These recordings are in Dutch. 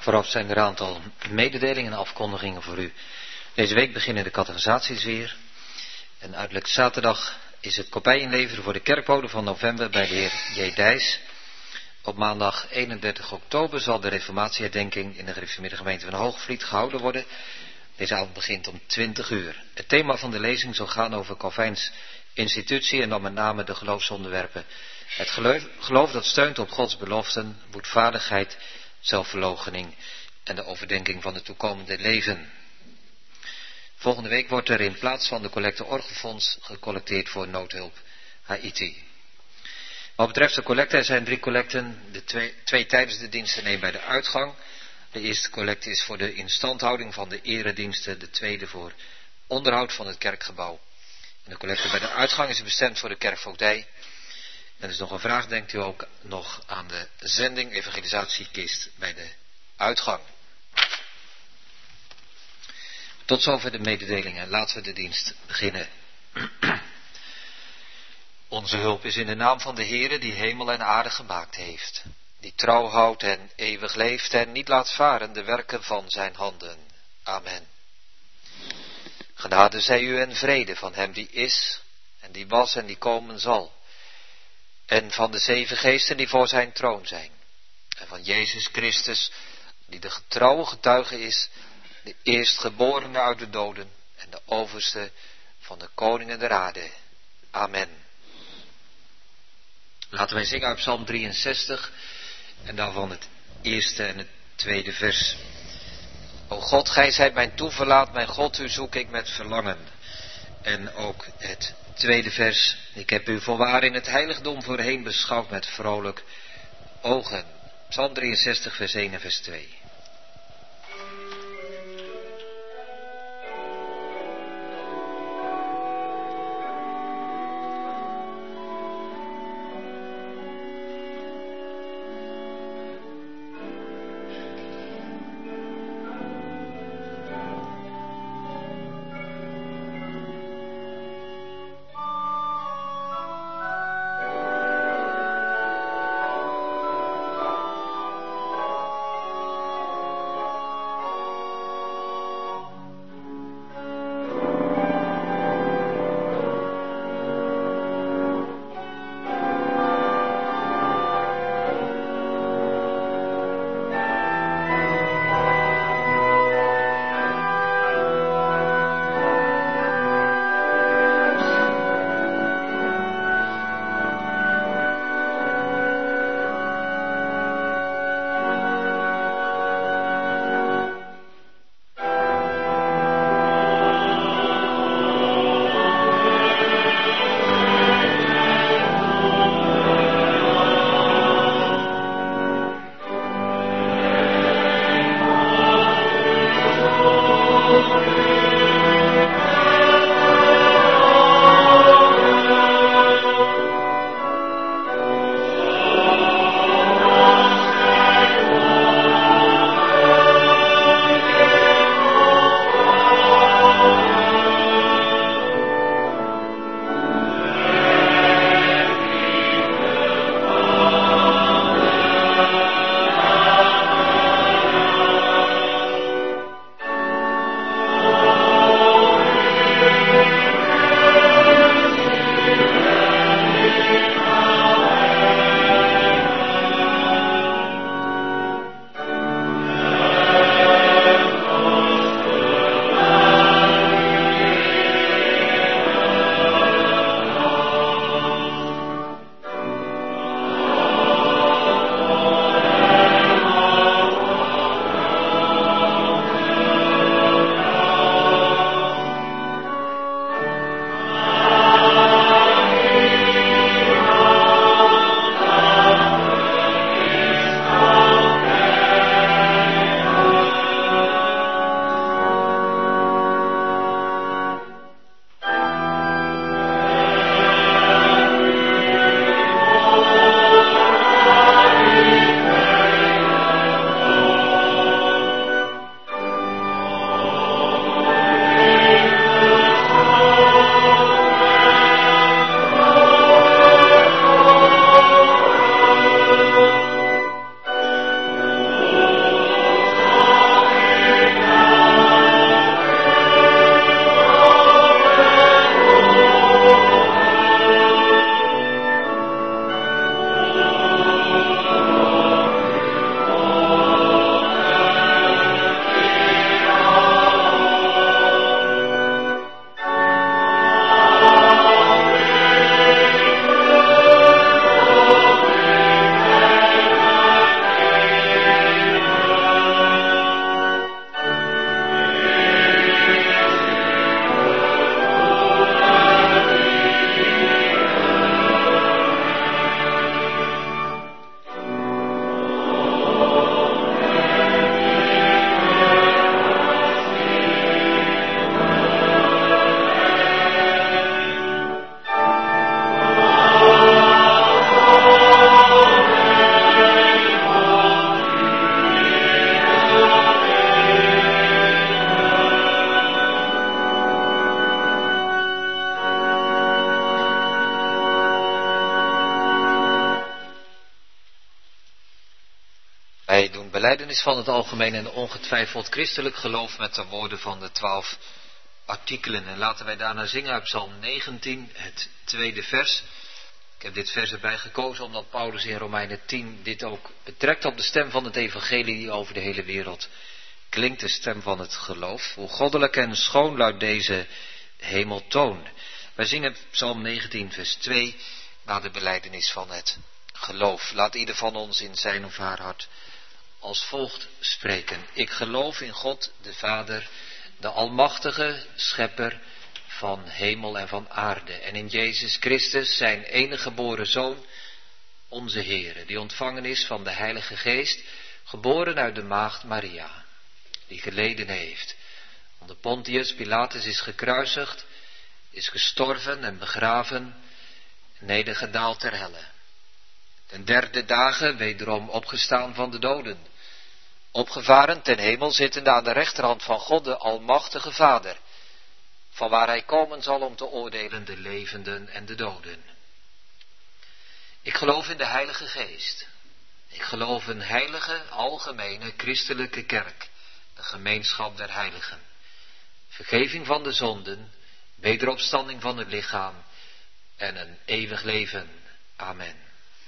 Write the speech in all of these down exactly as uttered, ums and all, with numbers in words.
Vooraf zijn er een aantal mededelingen en afkondigingen voor u. Deze week beginnen de catechisaties weer. En uiterlijk zaterdag is het kopij inleveren voor de kerkbode van november bij de heer J. Dijs. Op maandag eenendertig oktober zal de reformatieherdenking in de gereformeerde gemeente van Hoogvliet gehouden worden. Deze avond begint om twintig uur. Het thema van de lezing zal gaan over Calvijns institutie en dan met name de geloofsonderwerpen. Het geloof, geloof dat steunt op Gods beloften, boetvaardigheid, zelfverloochening en de overdenking van het toekomende leven. Volgende week wordt er in plaats van de collecte orgelfonds gecollecteerd voor noodhulp Haiti. Wat betreft de collecte, er zijn drie collecten, de twee, twee tijdens de diensten en één bij de uitgang. De eerste collecte is voor de instandhouding van de erediensten, de tweede voor onderhoud van het kerkgebouw. En de collecte bij de uitgang is bestemd voor de kerkvoogdij. En er is nog een vraag, denkt u ook nog aan de zending evangelisatiekist bij de uitgang. Tot zover de mededelingen. Laten we de dienst beginnen. Onze hulp is in de naam van de Heere die hemel en aarde gemaakt heeft. Die trouw houdt en eeuwig leeft en niet laat varen de werken van zijn handen. Amen. Genade zij u en vrede van hem die is en die was en die komen zal. En van de zeven geesten die voor zijn troon zijn. En van Jezus Christus die de getrouwe getuige is, de eerstgeborene uit de doden en de overste van de koningen der aarde. Amen. Laten wij zingen uit Psalm drieënzestig en daarvan het eerste en het tweede vers. O God, gij zijt mijn toeverlaat, mijn God, u zoek ik met verlangen. En ook het tweede vers. Ik heb u voorwaar in het heiligdom voorheen beschouwd met vrolijk ogen. Psalm drieënzestig vers één en vers twee. Amen. belijdenis van het algemeen en ongetwijfeld christelijk geloof met de woorden van de twaalf artikelen. En laten wij daarna zingen uit Psalm negentien, het tweede vers. Ik heb dit vers erbij gekozen omdat Paulus in Romeinen tien dit ook betrekt op de stem van het evangelie die over de hele wereld klinkt, de stem van het geloof. Hoe goddelijk en schoon luidt deze hemeltoon. Wij zingen Psalm negentien vers twee na de belijdenis van het geloof. Laat ieder van ons in zijn of haar hart als volgt spreken. Ik geloof in God de Vader, de almachtige schepper van hemel en van aarde. En in Jezus Christus, zijn enige geboren Zoon, onze Heere, die ontvangen is van de Heilige Geest, geboren uit de maagd Maria, die geleden heeft. Onder Pontius Pilatus is gekruisigd, is gestorven en begraven, nedergedaald ter helle. Ten derde dagen wederom opgestaan van de doden, opgevaren ten hemel, zittende aan de rechterhand van God de almachtige Vader, van waar hij komen zal om te oordelen de levenden en de doden. Ik geloof in de Heilige Geest. Ik geloof in heilige, algemene, christelijke kerk, de gemeenschap der heiligen, vergeving van de zonden, wederopstanding van het lichaam en een eeuwig leven. Amen.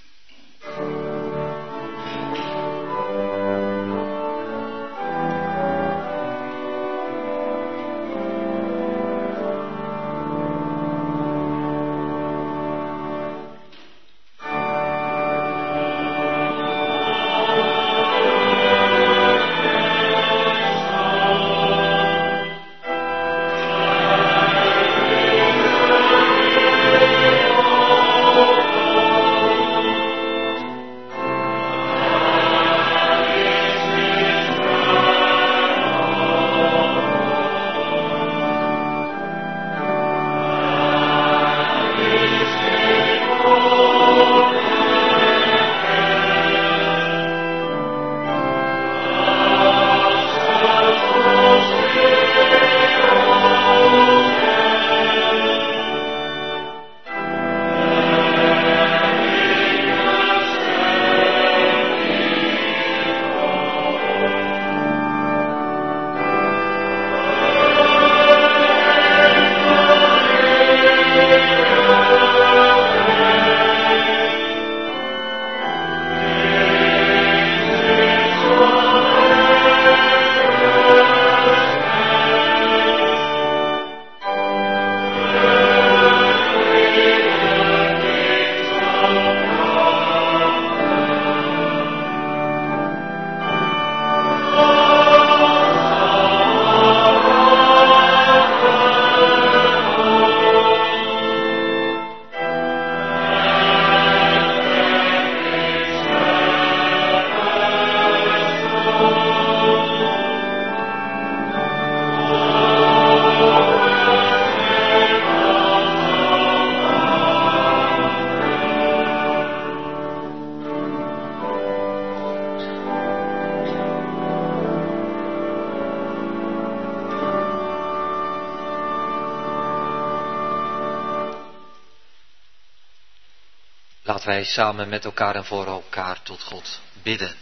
Laten wij samen met elkaar en voor elkaar tot God bidden.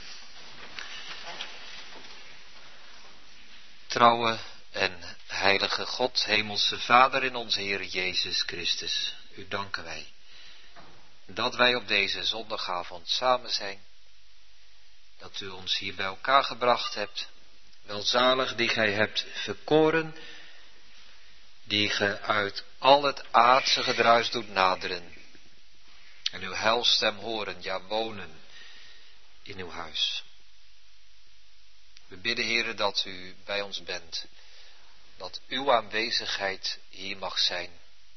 Trouwe en heilige God, hemelse Vader in onze Heer Jezus Christus, u danken wij dat wij op deze zondagavond samen zijn, dat u ons hier bij elkaar gebracht hebt, welzalig die gij hebt verkoren, die ge uit al het aardse gedruis doet naderen, en uw heilstem horen, ja wonen in uw huis. We bidden, Heere, dat u bij ons bent, dat uw aanwezigheid hier mag zijn.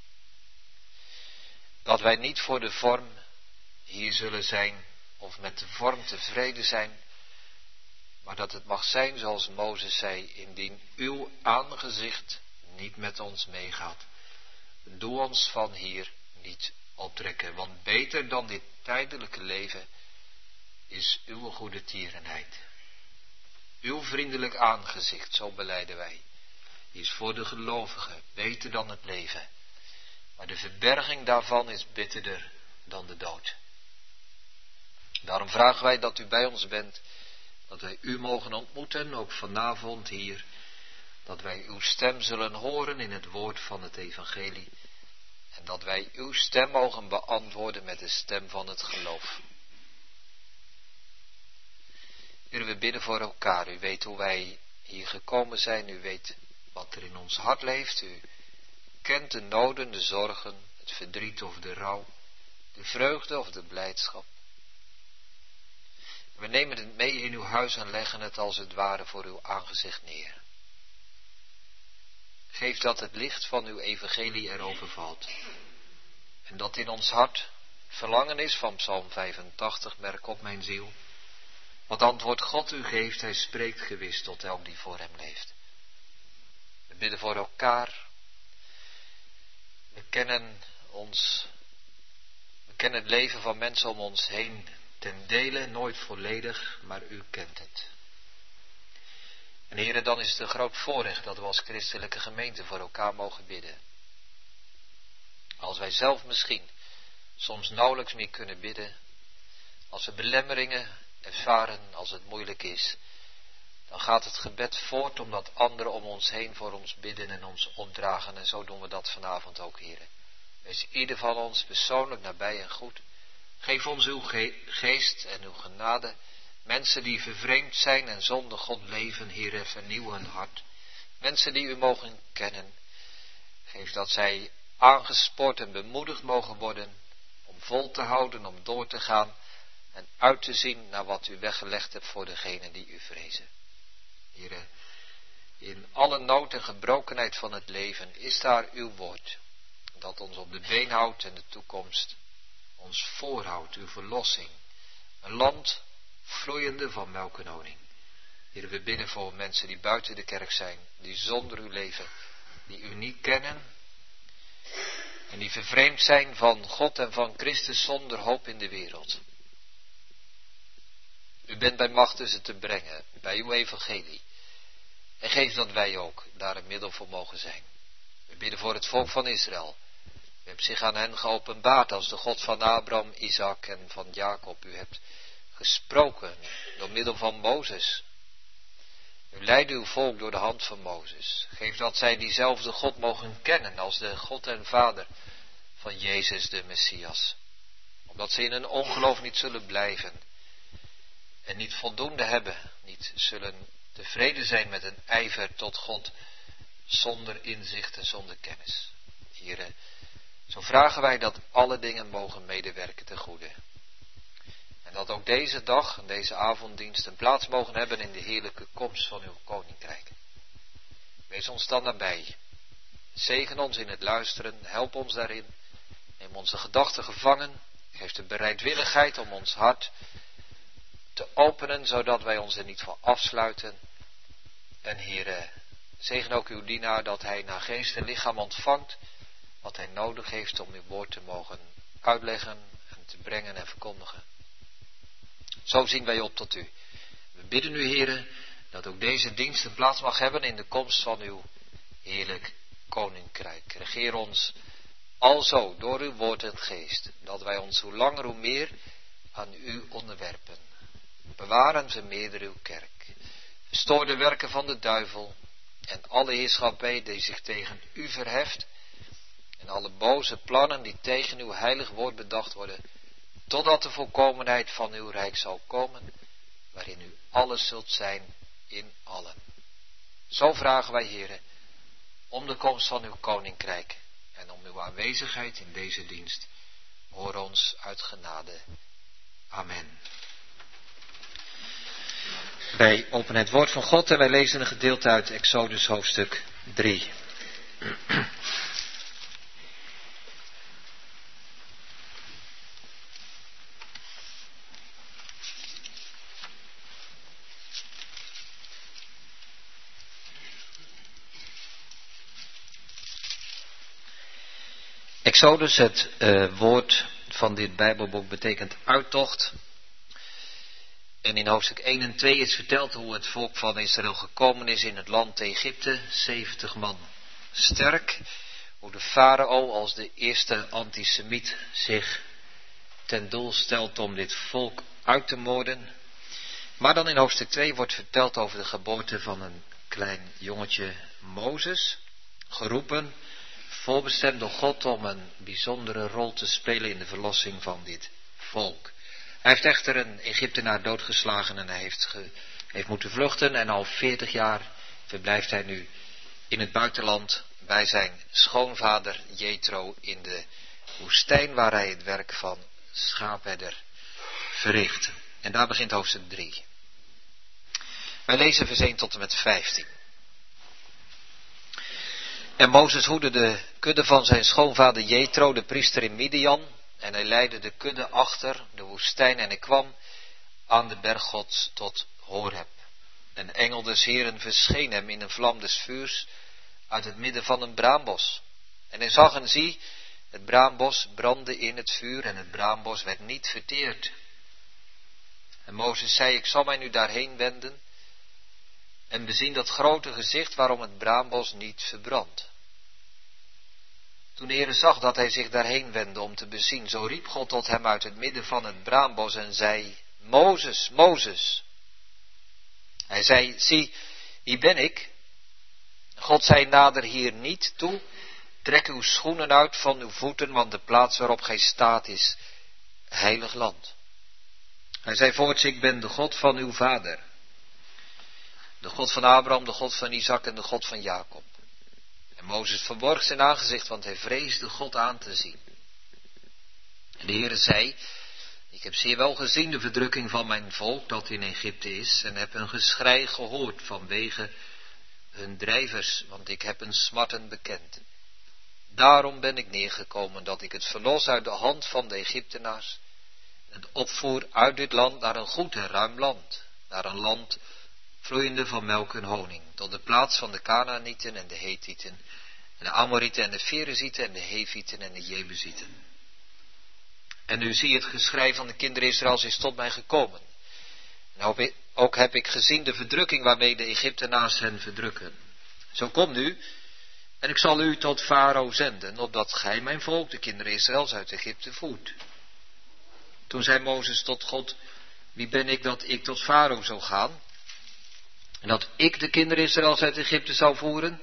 Dat wij niet voor de vorm hier zullen zijn, of met de vorm tevreden zijn, maar dat het mag zijn zoals Mozes zei, indien uw aangezicht niet met ons meegaat, doe ons van hier niet optrekken, want beter dan dit tijdelijke leven is uw goede tierenheid. Uw vriendelijk aangezicht, zo belijden wij, is voor de gelovigen beter dan het leven, maar de verberging daarvan is bitterder dan de dood. Daarom vragen wij dat u bij ons bent, Dat wij u mogen ontmoeten, ook vanavond hier. Dat wij uw stem zullen horen in het woord van het evangelie. En dat wij uw stem mogen beantwoorden met de stem van het geloof. Heer, we bidden voor elkaar. U weet hoe wij hier gekomen zijn. U weet wat er in ons hart leeft. U kent de noden, de zorgen, het verdriet of de rouw, de vreugde of de blijdschap. We nemen het mee in uw huis en leggen het als het ware voor uw aangezicht neer. Geef dat het licht van uw evangelie erover valt. En dat in ons hart verlangen is van Psalm vijfentachtig, merk op mijn ziel. Wat antwoord God u geeft, hij spreekt gewis tot elk die voor hem leeft. We bidden voor elkaar. We kennen ons, we kennen het leven van mensen om ons heen ten dele, nooit volledig, maar u kent het. En heren, dan is het een groot voorrecht dat we als christelijke gemeente voor elkaar mogen bidden. Als wij zelf misschien soms nauwelijks meer kunnen bidden, als we belemmeringen ervaren, als het moeilijk is, dan gaat het gebed voort omdat anderen om ons heen voor ons bidden en ons opdragen. En zo doen we dat vanavond ook, heren. Wees ieder van ons persoonlijk nabij en goed. Geef ons uw ge- geest en uw genade. Mensen die vervreemd zijn en zonder God leven, heren, vernieuw hun hart. Mensen die u mogen kennen. Geef dat zij aangespoord en bemoedigd mogen worden om vol te houden, om door te gaan en uit te zien naar wat u weggelegd hebt voor degenen die u vrezen. Heren, in alle nood en gebrokenheid van het leven is daar uw woord, dat ons op de been houdt en de toekomst ons voorhoudt, uw verlossing. Een land vloeiende van melk en honing. Heren, we bidden voor mensen die buiten de kerk zijn, die zonder u leven, die u niet kennen en die vervreemd zijn van God en van Christus zonder hoop in de wereld. U bent bij macht ze te brengen, bij uw evangelie. En geef dat wij ook daar een middel voor mogen zijn. We bidden voor het volk van Israël. U hebt zich aan hen geopenbaard als de God van Abraham, Isaac en van Jacob. U hebt gesproken door middel van Mozes. U leidde uw volk door de hand van Mozes. Geef dat zij diezelfde God mogen kennen als de God en Vader van Jezus de Messias. Omdat ze in hun ongeloof niet zullen blijven en niet voldoende hebben, niet zullen tevreden zijn met een ijver tot God zonder inzicht en zonder kennis. Heren, zo vragen wij dat alle dingen mogen medewerken ten goede. En dat ook deze dag en deze avonddienst een plaats mogen hebben in de heerlijke komst van uw koninkrijk. Wees ons dan nabij. Zegen ons in het luisteren, help ons daarin. Neem onze gedachten gevangen. Geef de bereidwilligheid om ons hart te openen, zodat wij ons er niet voor afsluiten. En Heere, zegen ook uw dienaar dat hij naar geest en lichaam ontvangt wat hij nodig heeft om uw woord te mogen uitleggen en te brengen en verkondigen. Zo zien wij op tot u. We bidden u, Heere, dat ook deze dienst een plaats mag hebben in de komst van uw heerlijk koninkrijk. Regeer ons alzo door uw woord en geest, dat wij ons hoe langer hoe meer aan u onderwerpen. Bewaar en vermeerder uw kerk. Verstoor de werken van de duivel en alle heerschappij die zich tegen u verheft en alle boze plannen die tegen uw heilig woord bedacht worden, totdat de volkomenheid van uw rijk zal komen, waarin u alles zult zijn in allen. Zo vragen wij, Heere, om de komst van uw koninkrijk en om uw aanwezigheid in deze dienst. Hoor ons uit genade. Amen. Wij openen het woord van God en wij lezen een gedeelte uit Exodus hoofdstuk drie. Exodus, het uh, woord van dit Bijbelboek, betekent uittocht. En in hoofdstuk één en twee is verteld hoe het volk van Israël gekomen is in het land Egypte, zeventig man sterk. Hoe de farao als de eerste antisemiet zich ten doel stelt om dit volk uit te moorden. Maar dan in hoofdstuk twee wordt verteld over de geboorte van een klein jongetje Mozes, geroepen, voorbestemd door God om een bijzondere rol te spelen in de verlossing van dit volk. Hij heeft echter een Egyptenaar doodgeslagen en hij heeft, ge, heeft moeten vluchten en al veertig jaar verblijft hij nu in het buitenland bij zijn schoonvader Jethro in de woestijn waar hij het werk van schaapherder verricht. En daar begint hoofdstuk drie. Wij lezen vers één tot en met vijftien. En Mozes hoedde de kudde van zijn schoonvader Jethro, de priester in Midian, en hij leidde de kudde achter de woestijn en hij kwam aan de berg Gods tot Horeb. Een engel des Heeren verscheen hem in een vlam des vuurs uit het midden van een braambos. En hij zag en zie, het braambos brandde in het vuur en het braambos werd niet verteerd. En Mozes zei, ik zal mij nu daarheen wenden en bezien dat grote gezicht waarom het braambos niet verbrandt. Toen de Heere zag dat hij zich daarheen wendde om te bezien, zo riep God tot hem uit het midden van het braambos en zei, Mozes, Mozes. Hij zei, zie, hier ben ik. God zei, nader hier niet toe, trek uw schoenen uit van uw voeten, want de plaats waarop gij staat is heilig land. Hij zei voorts, ik ben de God van uw vader, de God van Abraham, de God van Isaac en de God van Jacob. En Mozes verborg zijn aangezicht, want hij vreesde God aan te zien. En de Heere zei, ik heb zeer wel gezien de verdrukking van mijn volk dat in Egypte is, en heb een geschrei gehoord vanwege hun drijvers, want ik heb hun smarten bekend. Daarom ben ik neergekomen dat ik het verlos uit de hand van de Egyptenaars, en opvoer uit dit land naar een goed en ruim land, naar een land vloeiende van melk en honing, tot de plaats van de Kanaanieten en de Hethieten, en de Amorieten en de Ferezieten en de Hevieten en de Jebusieten. En nu zie het geschrei van de kinderen Israëls is tot mij gekomen. En ook heb ik gezien de verdrukking waarmee de Egyptenaars hen verdrukken. Zo kom nu, en ik zal u tot Farao zenden, opdat gij mijn volk, de kinderen Israëls, uit Egypte voert. Toen zei Mozes tot God, wie ben ik dat ik tot Farao zou gaan? En dat ik de kinderen Israëls uit Egypte zou voeren?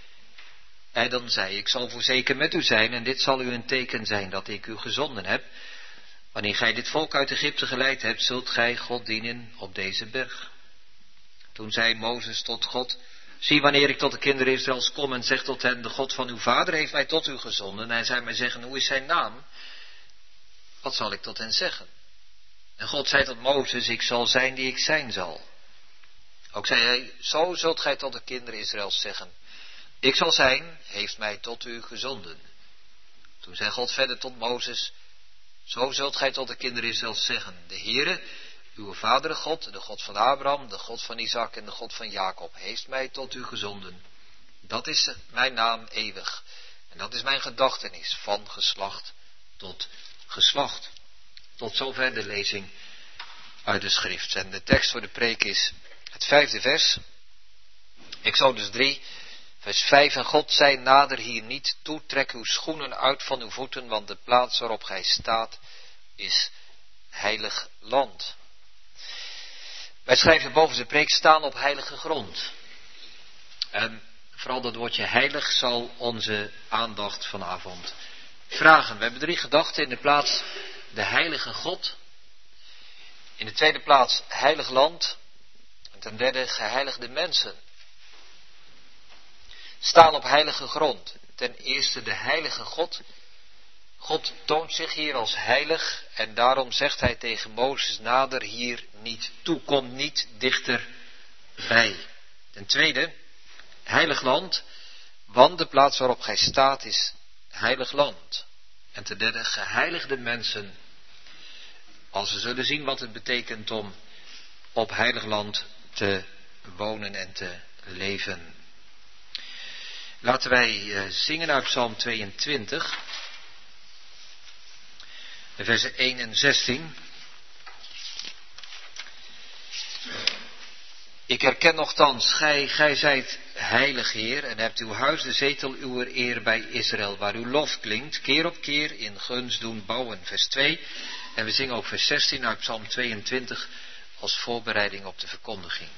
En dan zei ik, zal voorzeker met u zijn, en dit zal u een teken zijn dat ik u gezonden heb. Wanneer gij dit volk uit Egypte geleid hebt, zult gij God dienen op deze berg. Toen zei Mozes tot God, zie wanneer ik tot de kinderen Israëls kom en zeg tot hen, de God van uw vader heeft mij tot u gezonden. En hij zei mij zeggen, hoe is zijn naam? Wat zal ik tot hen zeggen? En God zei tot Mozes, ik zal zijn die ik zijn zal. Ook zei hij, zo zult gij tot de kinderen Israëls zeggen, ik zal zijn, heeft mij tot u gezonden. Toen zei God verder tot Mozes, zo zult gij tot de kinderen Israëls zeggen, de Heere, uw vader God, de God van Abraham, de God van Isaac en de God van Jacob, heeft mij tot u gezonden. Dat is mijn naam eeuwig. En dat is mijn gedachtenis van geslacht tot geslacht. Tot zover de lezing uit de schrift. En de tekst voor de preek is het vijfde vers. Exodus drie, vers vijf. En God zei, nader hier niet toe, trek uw schoenen uit van uw voeten, want de plaats waarop gij staat is heilig land. Wij schrijven boven de preek staan op heilige grond. En vooral dat woordje heilig zal onze aandacht vanavond vragen. We hebben drie gedachten. In de plaats de heilige God. In de tweede plaats heilig land. En ten derde geheiligde mensen. Staan op heilige grond. Ten eerste de heilige God. God toont zich hier als heilig en daarom zegt hij tegen Mozes, nader hier niet toe, kom niet dichter bij. Ten tweede, heilig land, want de plaats waarop gij staat is heilig land. En ten derde, geheiligde mensen, als we zullen zien wat het betekent om op heilig land te wonen en te leven. Laten wij zingen uit Psalm tweeëntwintig. Versen één en zestien. Ik herken nochtans, gij, gij zijt heilig Heer, en hebt uw huis de zetel uwer eer bij Israël, waar uw lof klinkt, keer op keer in gunst doen bouwen. Vers twee. En we zingen ook vers zestien uit Psalm tweeëntwintig. als voorbereiding op de verkondiging.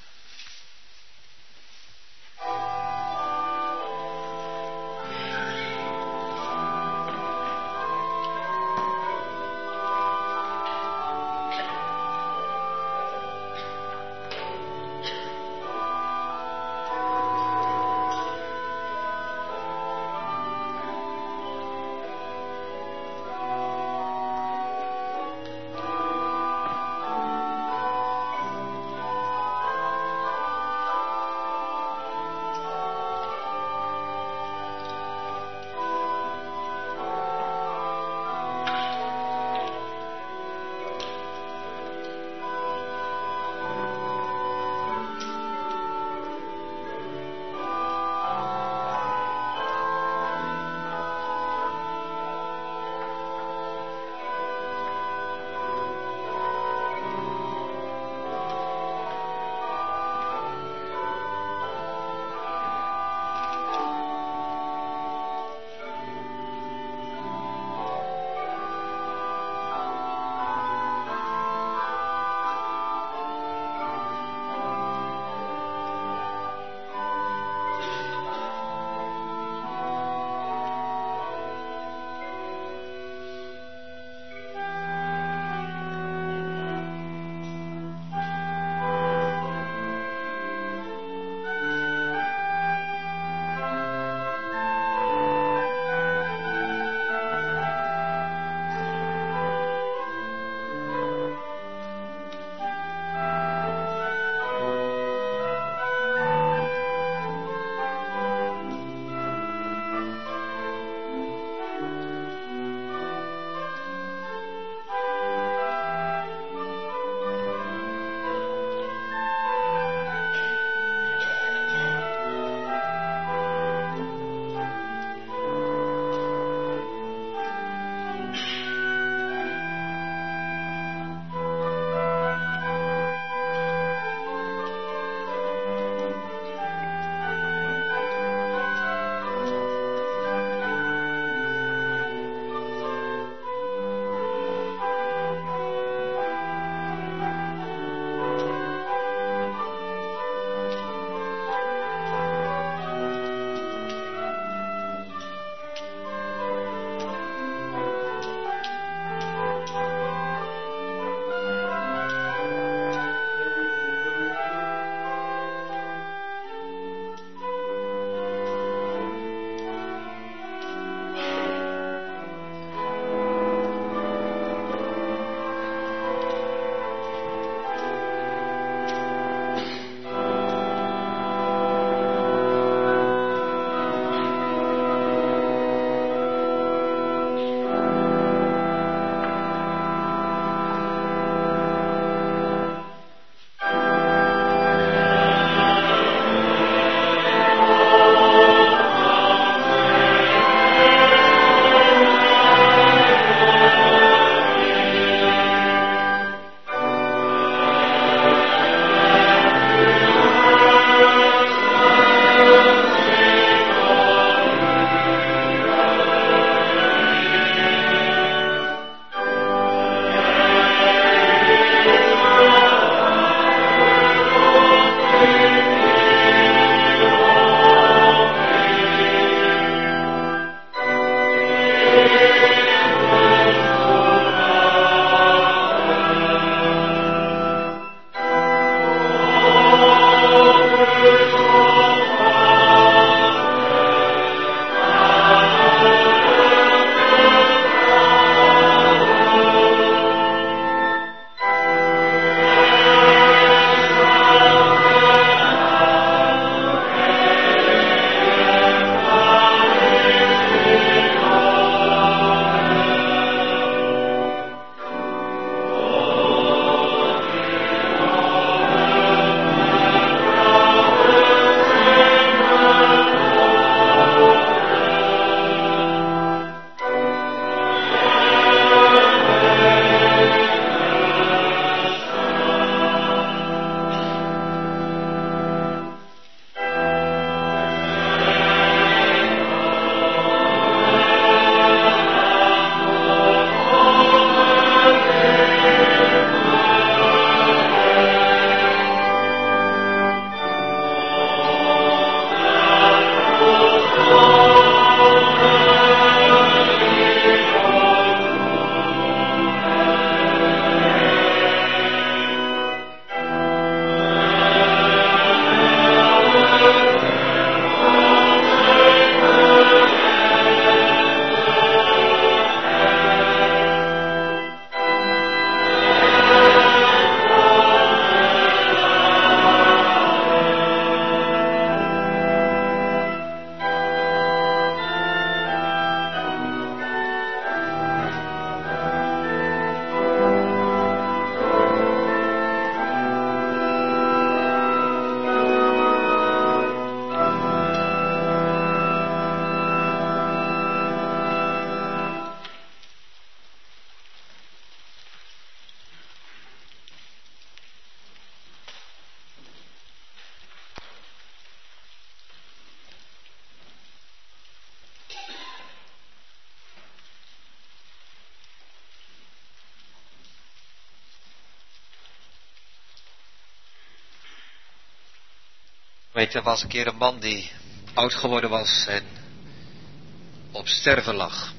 Weet je, er was een keer een man die oud geworden was en op sterven lag.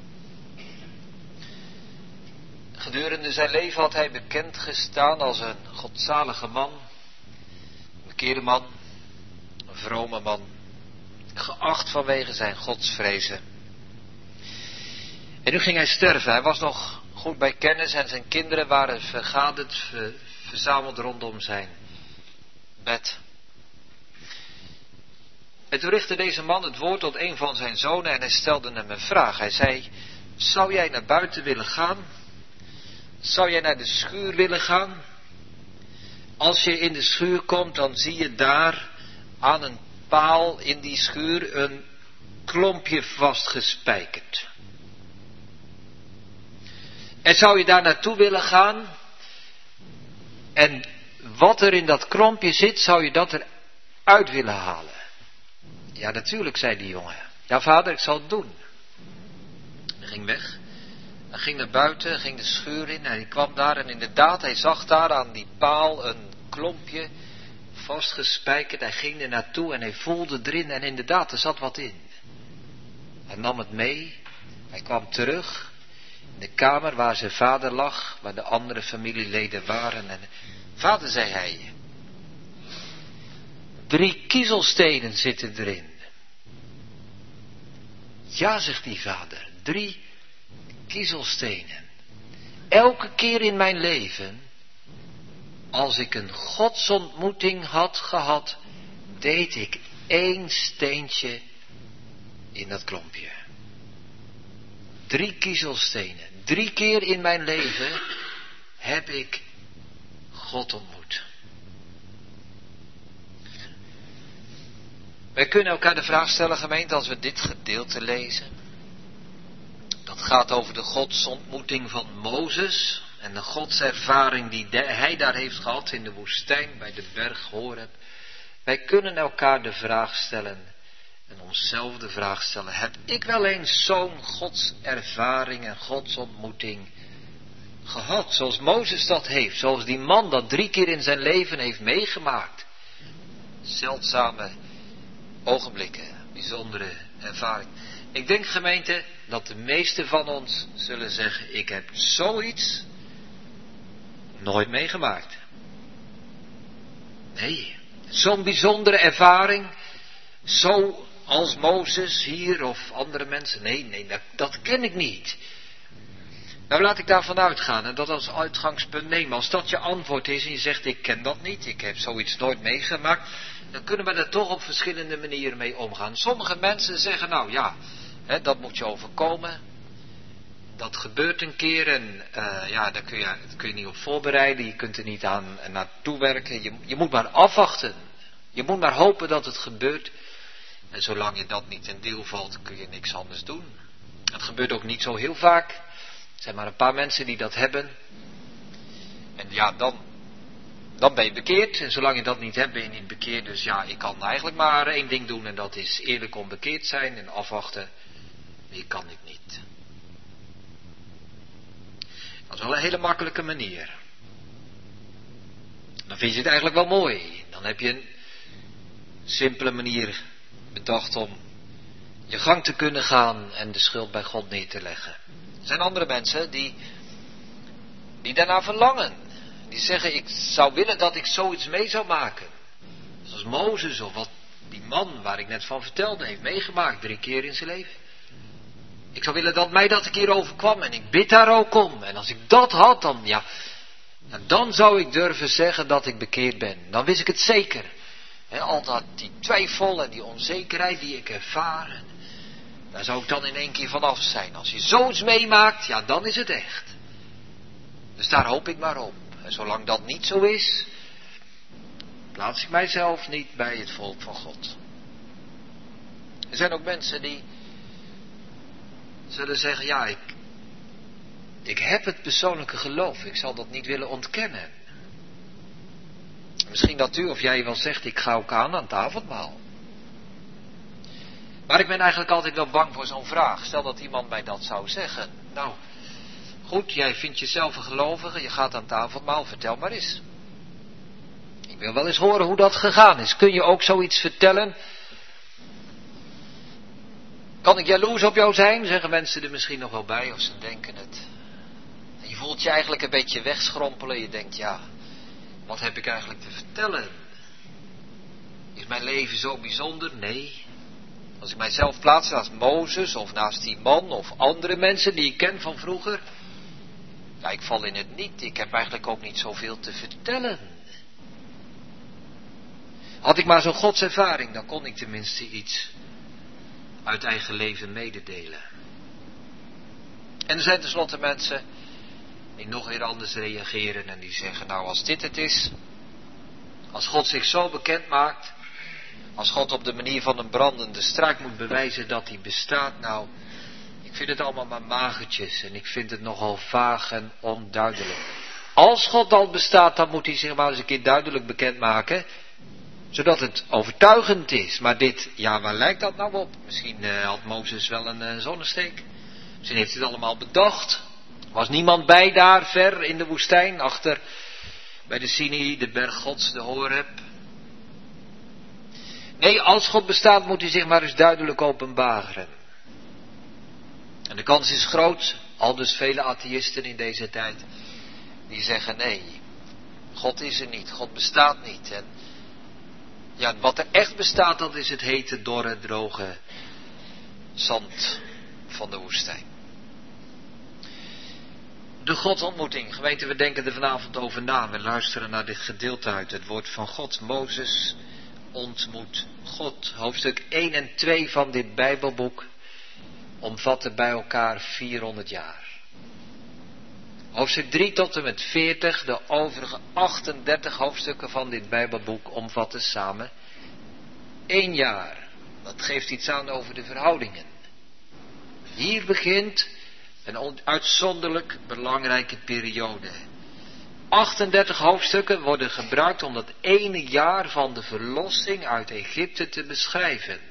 Gedurende zijn leven had hij bekend gestaan als een godzalige man, een bekeerde man, een vrome man, geacht vanwege zijn godsvrezen. En nu ging hij sterven. Hij was nog goed bij kennis en zijn kinderen waren vergaderd, ver, verzameld rondom zijn bed. En toen richtte deze man het woord tot een van zijn zonen en hij stelde hem een vraag. Hij zei, zou jij naar buiten willen gaan? Zou jij naar de schuur willen gaan? Als je in de schuur komt, dan zie je daar aan een paal in die schuur een klompje vastgespijkerd. En zou je daar naartoe willen gaan? En wat er in dat klompje zit, zou je dat eruit willen halen? Ja, natuurlijk, zei die jongen. Ja, vader, ik zal het doen. Hij ging weg. Hij ging naar buiten, ging de schuur in en hij kwam daar en inderdaad, hij zag daar aan die paal een klompje vastgespijkerd. Hij ging er naartoe en hij voelde erin en inderdaad, er zat wat in. Hij nam het mee, hij kwam terug in de kamer waar zijn vader lag, waar de andere familieleden waren. En vader, zei hij, drie kiezelstenen zitten erin. Ja, zegt die vader, drie kiezelstenen. Elke keer in mijn leven, als ik een godsontmoeting had gehad, deed ik één steentje in dat klompje. Drie kiezelstenen. Drie keer in mijn leven heb ik God ontmoet. Wij kunnen elkaar de vraag stellen, gemeente, als we dit gedeelte lezen. Dat gaat over de godsontmoeting van Mozes en de godservaring die de, hij daar heeft gehad in de woestijn bij de berg Horeb. Wij kunnen elkaar de vraag stellen en onszelf de vraag stellen, heb ik wel eens zo'n godservaring en godsontmoeting gehad, zoals Mozes dat heeft, zoals die man dat drie keer in zijn leven heeft meegemaakt. Zeldzame ogenblikken, bijzondere ervaring. Ik denk, gemeente, dat de meesten van ons zullen zeggen, ik heb zoiets nooit meegemaakt. Nee, zo'n bijzondere ervaring, zo als Mozes hier of andere mensen, nee, nee, dat, dat ken ik niet. Nou, laat ik daarvan uitgaan en dat als uitgangspunt nemen. Als dat je antwoord is en je zegt, ik ken dat niet, ik heb zoiets nooit meegemaakt, dan kunnen we er toch op verschillende manieren mee omgaan. Sommige mensen zeggen, nou ja, hè, dat moet je overkomen. Dat gebeurt een keer en uh, ja, daar kun je, daar kun je niet op voorbereiden. Je kunt er niet aan naartoe werken. Je, je moet maar afwachten. Je moet maar hopen dat het gebeurt. En zolang je dat niet ten deel valt, kun je niks anders doen. Het gebeurt ook niet zo heel vaak. Er zijn maar een paar mensen die dat hebben. En ja, dan, dan ben je bekeerd. En zolang je dat niet hebt, ben je niet bekeerd. Dus ja, ik kan eigenlijk maar één ding doen. En dat is eerlijk onbekeerd zijn en afwachten. Nee, kan ik niet. Dat is wel een hele makkelijke manier. Dan vind je het eigenlijk wel mooi. Dan heb je een simpele manier bedacht om je gang te kunnen gaan en de schuld bij God neer te leggen. Er zijn andere mensen die, die daarna verlangen. Die zeggen, ik zou willen dat ik zoiets mee zou maken. Zoals Mozes of wat die man waar ik net van vertelde heeft meegemaakt drie keer in zijn leven. Ik zou willen dat mij dat een keer overkwam en ik bid daar ook om. En als ik dat had, dan ja, dan zou ik durven zeggen dat ik bekeerd ben. Dan wist ik het zeker. He, al dat die twijfel en die onzekerheid die ik ervaar, daar zou ik dan in één keer vanaf zijn. Als je zoiets meemaakt, ja, dan is het echt. Dus daar hoop ik maar op. En zolang dat niet zo is, plaats ik mijzelf niet bij het volk van God. Er zijn ook mensen die zullen zeggen, ja, ik, ik heb het persoonlijke geloof. Ik zal dat niet willen ontkennen. Misschien dat u of jij wel zegt, ik ga ook aan aan het avondmaal. Maar ik ben eigenlijk altijd wel bang voor zo'n vraag. Stel dat iemand mij dat zou zeggen. Nou, goed, jij vindt jezelf een gelovige, je gaat aan het avondmaal, vertel maar eens. Ik Ik wil wel eens horen hoe dat gegaan is. Kun je ook zoiets vertellen? Kan ik jaloers op jou zijn? Zeggen mensen er misschien nog wel bij of ze denken het. En je voelt je eigenlijk een beetje wegschrompelen. Je denkt, ja, wat heb ik eigenlijk te vertellen? Is mijn leven zo bijzonder? Nee. Als ik mijzelf plaats naast Mozes of naast die man of andere mensen die ik ken van vroeger. Ja, ik val in het niet. Ik heb eigenlijk ook niet zoveel te vertellen. Had ik maar zo'n godservaring, dan kon ik tenminste iets uit eigen leven mededelen. En er zijn tenslotte mensen die nog weer anders reageren en die zeggen, nou als dit het is, als God zich zo bekend maakt, als God op de manier van een brandende struik moet bewijzen dat hij bestaat, nou, ik vind het allemaal maar magertjes en ik vind het nogal vaag en onduidelijk. Als God al bestaat, dan moet hij zich maar eens een keer duidelijk bekendmaken, zodat het overtuigend is. Maar dit, ja, waar lijkt dat nou op? Misschien uh, had Mozes wel een uh, zonnesteek. Misschien heeft hij het allemaal bedacht. Was niemand bij daar, ver in de woestijn, achter bij de Sinai, de berg Gods, de Horeb. Nee, als God bestaat, moet hij zich maar eens duidelijk openbaren. En de kans is groot, al dus vele atheïsten in deze tijd, die zeggen nee, God is er niet, God bestaat niet. En ja, wat er echt bestaat, dat is het hete, dorre, droge zand van de woestijn. De godsontmoeting. Gemeente, we denken er vanavond over na. We luisteren naar dit gedeelte uit het woord van God. Mozes ontmoet God. Hoofdstuk één en twee van dit Bijbelboek omvatten bij elkaar vierhonderd jaar. Hoofdstuk drie tot en met veertig, de overige achtendertig hoofdstukken van dit Bijbelboek omvatten samen één jaar. Dat geeft iets aan over de verhoudingen. Hier begint een uitzonderlijk belangrijke periode. achtendertig hoofdstukken worden gebruikt om dat ene jaar van de verlossing uit Egypte te beschrijven.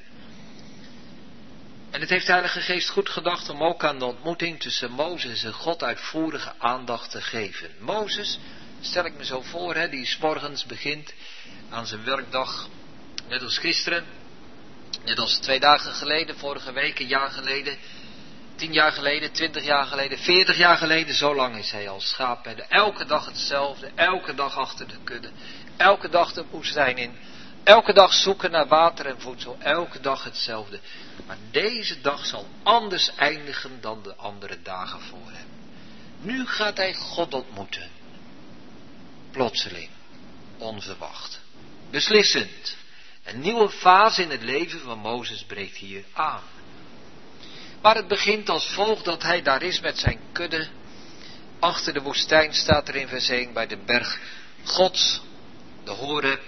En het heeft de Heilige Geest goed gedacht om ook aan de ontmoeting tussen Mozes en God uitvoerige aandacht te geven. Mozes, stel ik me zo voor, hè, die 's morgens begint aan zijn werkdag, net als gisteren, net als twee dagen geleden, vorige week, een jaar geleden, tien jaar geleden, twintig jaar geleden, veertig jaar geleden, zo lang is hij al schaapherder. Elke dag hetzelfde, elke dag achter de kudde, elke dag de woestijn in, elke dag zoeken naar water en voedsel, elke dag hetzelfde. Maar deze dag zal anders eindigen dan de andere dagen voor hem. Nu gaat hij God ontmoeten. Plotseling, onverwacht, beslissend. Een nieuwe fase in het leven van Mozes breekt hier aan. Maar het begint als volgt dat hij daar is met zijn kudde. Achter de woestijn staat er in vers één bij de berg Gods, de Horeb.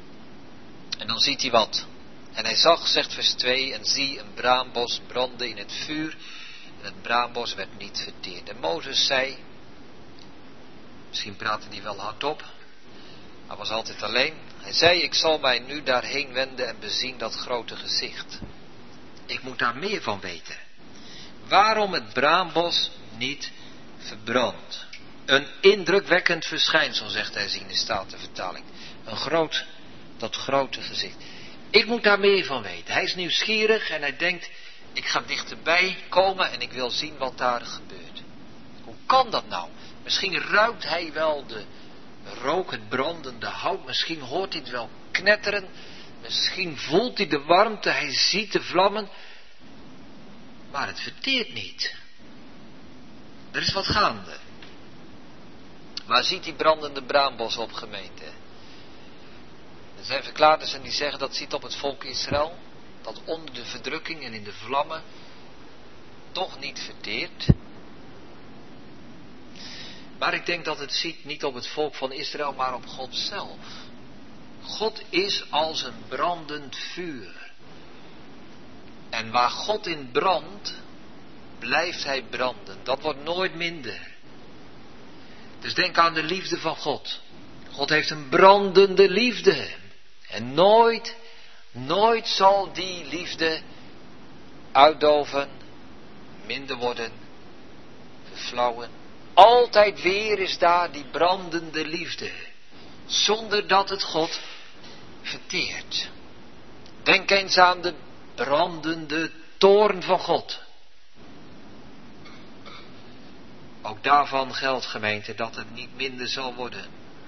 En dan ziet hij wat. En hij zag, zegt vers twee, en zie een braambos brandde in het vuur. En het braambos werd niet verteerd. En Mozes zei, misschien praatte hij wel hardop, hij was altijd alleen. Hij zei, ik zal mij nu daarheen wenden en bezien dat grote gezicht. Ik moet daar meer van weten. Waarom het braambos niet verbrandt. Een indrukwekkend verschijnsel, zegt hij in de Statenvertaling. Een groot, dat grote gezicht. Ik moet daar meer van weten. Hij is nieuwsgierig en hij denkt, ik ga dichterbij komen en ik wil zien wat daar gebeurt. Hoe kan dat nou? Misschien ruikt hij wel de rook, het brandende hout. Misschien hoort hij het wel knetteren. Misschien voelt hij de warmte, hij ziet de vlammen. Maar het verteert niet. Er is wat gaande. Waar ziet die brandende braambos op, gemeente? Er zijn verklaarders en die zeggen dat ziet op het volk Israël, dat onder de verdrukking en in de vlammen toch niet verteert. Maar ik denk dat het ziet niet op het volk van Israël, maar op God zelf. God is als een brandend vuur. En waar God in brandt, blijft hij branden. Dat wordt nooit minder. Dus denk aan de liefde van God. God heeft een brandende liefde. En nooit, nooit zal die liefde uitdoven, minder worden, verflauwen. Altijd weer is daar die brandende liefde. zonder dat het God verteert. Denk eens aan de brandende toorn van God. Ook daarvan geldt, gemeente, dat het niet minder zal worden.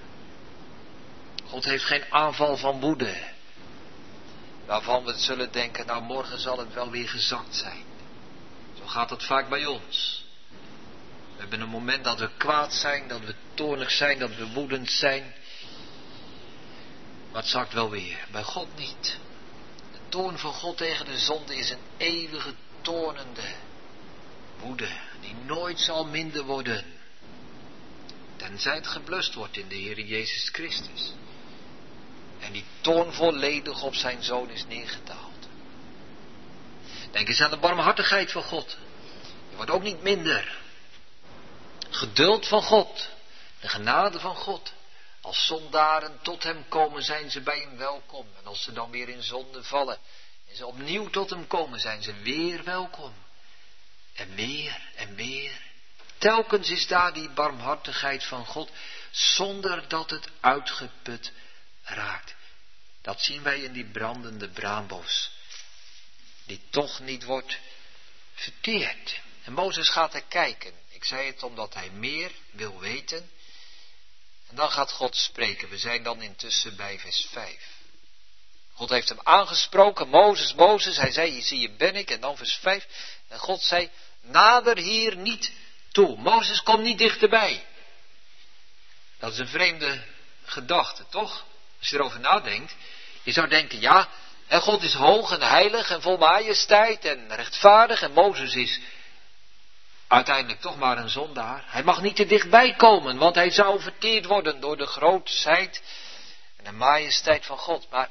God heeft geen aanval van woede, waarvan we zullen denken, nou morgen zal het wel weer gezakt zijn. Zo gaat het vaak bij ons. We hebben een moment dat we kwaad zijn, dat we toornig zijn, dat we woedend zijn. Maar het zakt wel weer. Bij God niet. De toorn van God tegen de zonde is een eeuwige toornende woede, die nooit zal minder worden, tenzij het geblust wordt in de Heer Jezus Christus. En die toorn volledig op zijn Zoon is neergedaald. Denk eens aan de barmhartigheid van God. Die wordt ook niet minder. Geduld van God, de genade van God. Als zondaren tot hem komen, zijn ze bij hem welkom. En als ze dan weer in zonde vallen en ze opnieuw tot hem komen, zijn ze weer welkom. En weer en weer. Telkens is daar die barmhartigheid van God, zonder dat het uitgeput raakt. Dat zien wij in die brandende braambos, die toch niet wordt verteerd. En Mozes gaat er kijken. Ik zei het omdat hij meer wil weten. En dan gaat God spreken. We zijn dan intussen bij vers vijf. God heeft hem aangesproken. Mozes, Mozes. Hij zei, hier zie je ben ik. En dan vers vijf. En God zei, nader hier niet toe. Mozes, kom niet dichterbij. Dat is een vreemde gedachte, toch? Als je erover nadenkt. Je zou denken, ja, en God is hoog en heilig en vol majesteit en rechtvaardig. En Mozes is uiteindelijk toch maar een zondaar. Hij mag niet te dichtbij komen, want hij zou verteerd worden door de grootheid en de majesteit van God. Maar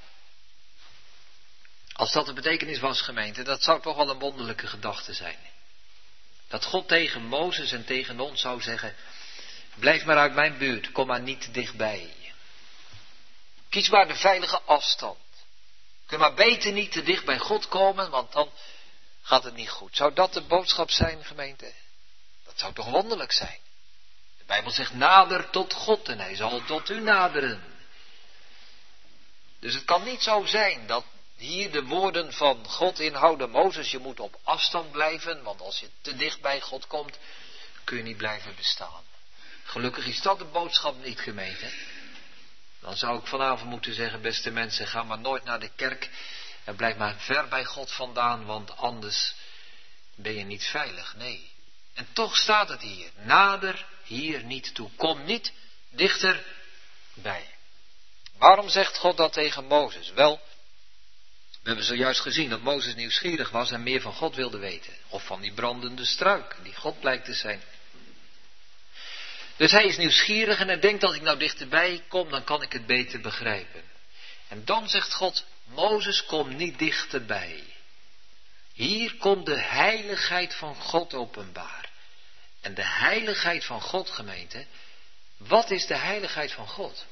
als dat de betekenis was, gemeente, dat zou toch wel een wonderlijke gedachte zijn. Dat God tegen Mozes en tegen ons zou zeggen, blijf maar uit mijn buurt, kom maar niet dichtbij. Kies maar de veilige afstand. Kun maar beter niet te dicht bij God komen, want dan gaat het niet goed. Zou dat de boodschap zijn, gemeente? Dat zou toch wonderlijk zijn. De Bijbel zegt, nader tot God en hij zal tot u naderen. Dus het kan niet zo zijn dat hier de woorden van God inhouden, Mozes, je moet op afstand blijven, want als je te dicht bij God komt, kun je niet blijven bestaan. Gelukkig is dat de boodschap niet, gemeente. Dan zou ik vanavond moeten zeggen, beste mensen, ga maar nooit naar de kerk en blijf maar ver bij God vandaan, want anders ben je niet veilig. Nee. En toch staat het hier, nader hier niet toe. Kom niet dichterbij. Waarom zegt God dat tegen Mozes? Wel, we hebben zojuist gezien dat Mozes nieuwsgierig was en meer van God wilde weten. Of van die brandende struik, die God blijkt te zijn. Dus hij is nieuwsgierig en hij denkt, als ik nou dichterbij kom, dan kan ik het beter begrijpen. En dan zegt God, Mozes, kom niet dichterbij. Hier komt de heiligheid van God openbaar. En de heiligheid van God, gemeente, wat is de heiligheid van God?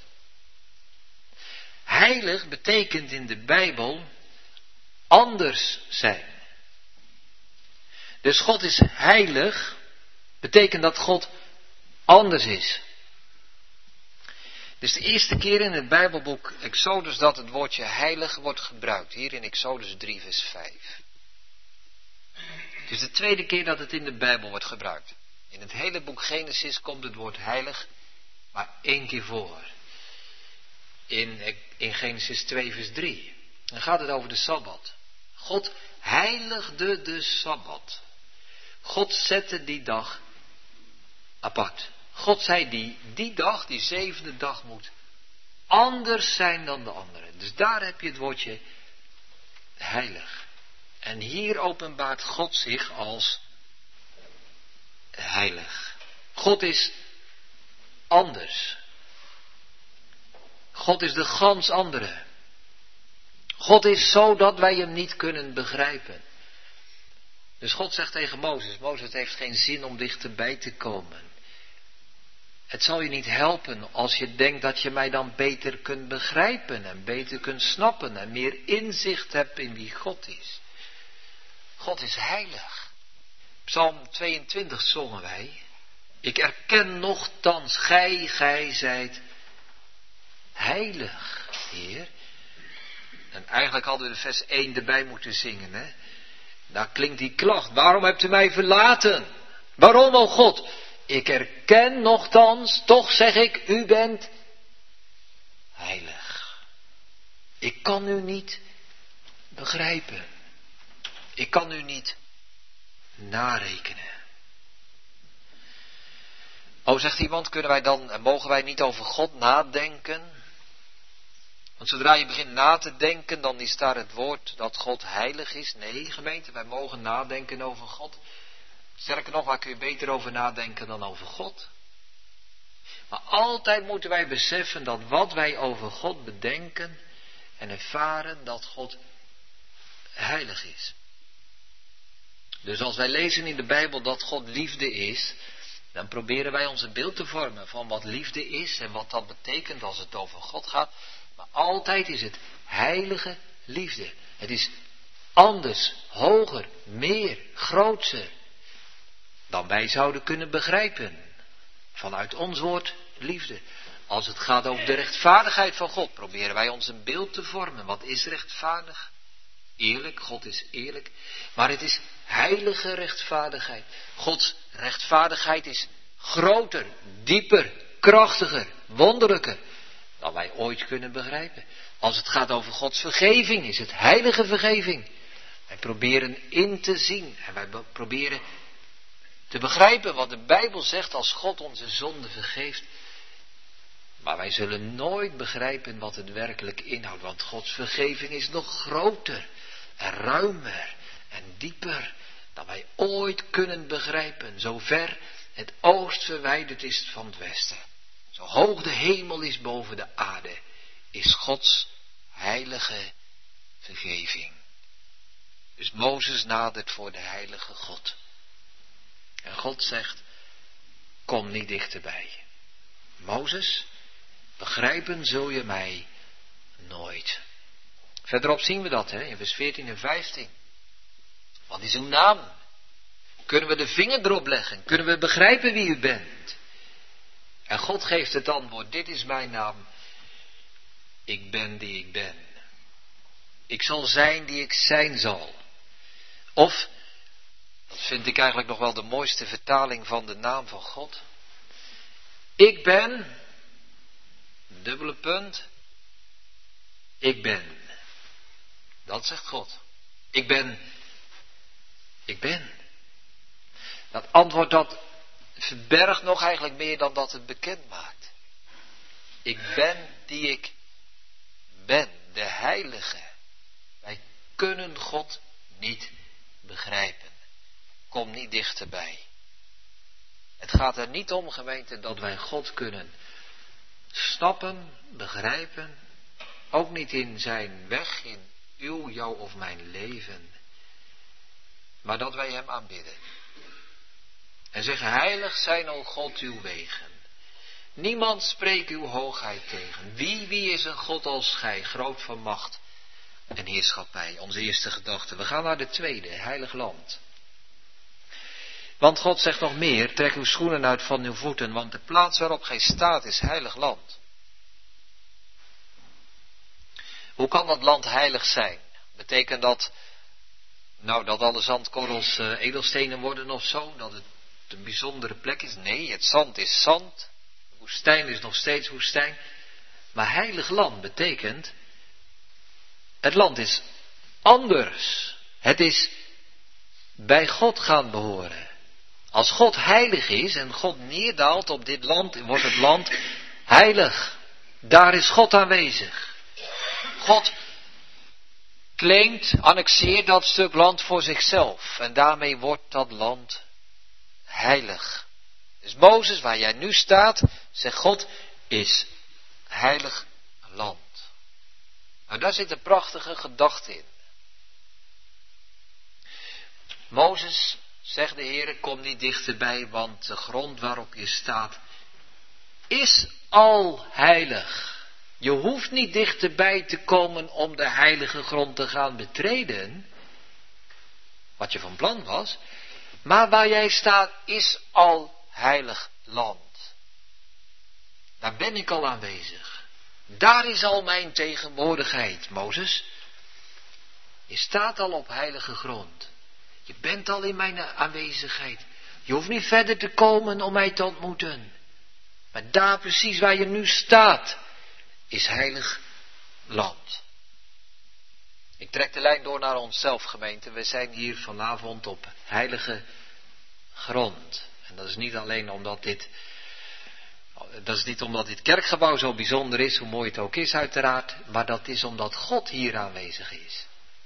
Heilig betekent in de Bijbel anders zijn. Dus God is heilig, betekent dat God anders is. Dit is de eerste keer in het Bijbelboek Exodus dat het woordje heilig wordt gebruikt. Hier in Exodus drie vers vijf. Het is de tweede keer dat het in de Bijbel wordt gebruikt. In het hele boek Genesis komt het woord heilig maar één keer voor. In, in Genesis twee vers drie. Dan gaat het over de Sabbat. God heiligde de Sabbat. God zette die dag apart. God zei die, die dag, die zevende dag moet anders zijn dan de andere. Dus daar heb je het woordje heilig. En hier openbaart God zich als heilig. God is anders. God is de gans andere. God is zo dat wij hem niet kunnen begrijpen. Dus God zegt tegen Mozes, Mozes, het heeft geen zin om dichterbij te komen. Het zal je niet helpen als je denkt dat je mij dan beter kunt begrijpen en beter kunt snappen en meer inzicht hebt in wie God is. God is heilig. Psalm tweeëntwintig zongen wij. Ik erken nochtans, gij, gij zijt heilig, Heer. En eigenlijk hadden we de vers één erbij moeten zingen, hè. Daar klinkt die klacht. Waarom hebt u mij verlaten? Waarom, o God? Ik erken nochtans, toch zeg ik, u bent heilig. Ik kan u niet begrijpen. Ik kan u niet narekenen. Oh, zegt iemand, kunnen wij dan en mogen wij niet over God nadenken? Want zodra je begint na te denken, dan is daar het woord dat God heilig is. Nee, gemeente, wij mogen nadenken over God. Sterker nog, waar kun je beter over nadenken dan over God? Maar altijd moeten wij beseffen dat wat wij over God bedenken en ervaren, dat God heilig is. Dus als wij lezen in de Bijbel dat God liefde is, dan proberen wij ons een beeld te vormen van wat liefde is en wat dat betekent als het over God gaat. Maar altijd is het heilige liefde. Het is anders, hoger, meer, grootser dan wij zouden kunnen begrijpen. Vanuit ons woord liefde. Als het gaat over de rechtvaardigheid van God, proberen wij ons een beeld te vormen. Wat is rechtvaardig? Eerlijk, God is eerlijk. Maar het is heilige rechtvaardigheid. Gods rechtvaardigheid is groter, dieper, krachtiger, wonderlijker dan wij ooit kunnen begrijpen. Als het gaat over Gods vergeving, is het heilige vergeving. Wij proberen in te zien en wij proberen te begrijpen wat de Bijbel zegt als God onze zonde vergeeft. Maar wij zullen nooit begrijpen wat het werkelijk inhoudt, want Gods vergeving is nog groter en ruimer en dieper dan wij ooit kunnen begrijpen, zover het oost verwijderd is van het westen. Zo hoog de hemel is boven de aarde, is Gods heilige vergeving. Dus Mozes nadert voor de heilige God. En God zegt, kom niet dichterbij. Mozes, begrijpen zul je mij nooit. Verderop zien we dat, hè, in vers veertien en vijftien. Wat is uw naam? Kunnen we de vinger erop leggen? Kunnen we begrijpen wie u bent? En God geeft het antwoord, dit is mijn naam. Ik ben die ik ben. Ik zal zijn die ik zijn zal. Of, dat vind ik eigenlijk nog wel de mooiste vertaling van de naam van God. Ik ben, dubbele punt, ik ben. Dat zegt God. Ik ben, ik ben. Dat antwoord dat verbergt nog eigenlijk meer dan dat het bekend maakt. Ik ben die ik ben, de heilige. Wij kunnen God niet begrijpen. Kom niet dichterbij. Het gaat er niet om, gemeente, dat wij God kunnen snappen, begrijpen. Ook niet in zijn weg, in uw, jouw of mijn leven. Maar dat wij hem aanbidden. En zeggen, heilig zijn, o God, uw wegen. Niemand spreekt uw hoogheid tegen. Wie, wie is een God als gij, groot van macht en heerschappij? Onze eerste gedachte. We gaan naar de tweede, heilig land. Want God zegt nog meer, trek uw schoenen uit van uw voeten, want de plaats waarop gij staat is heilig land. Hoe kan dat land heilig zijn? Betekent dat, nou, dat alle zandkorrels uh, edelstenen worden of zo? Dat het een bijzondere plek is? Nee, het zand is zand. De woestijn is nog steeds woestijn. Maar heilig land betekent, het land is anders. Het is bij God gaan behoren. Als God heilig is en God neerdaalt op dit land, wordt het land heilig. Daar is God aanwezig. God claimt, annexeert dat stuk land voor zichzelf. En daarmee wordt dat land heilig. Dus Mozes, waar jij nu staat, zegt God, is heilig land. Nou, daar zit een prachtige gedachte in. Mozes, zegt de Heer, kom niet dichterbij, want de grond waarop je staat is al heilig. Je hoeft niet dichterbij te komen om de heilige grond te gaan betreden, wat je van plan was, maar waar jij staat is al heilig land. Daar ben ik al aanwezig. Daar is al mijn tegenwoordigheid, Mozes. Je staat al op heilige grond. Je bent al in mijn aanwezigheid. Je hoeft niet verder te komen om mij te ontmoeten. Maar daar precies waar je nu staat, is heilig land. Ik trek de lijn door naar onszelf, gemeente. We zijn hier vanavond op heilige grond. En dat is niet alleen omdat dit, dat is niet omdat dit kerkgebouw zo bijzonder is, hoe mooi het ook is uiteraard, maar dat is omdat God hier aanwezig is.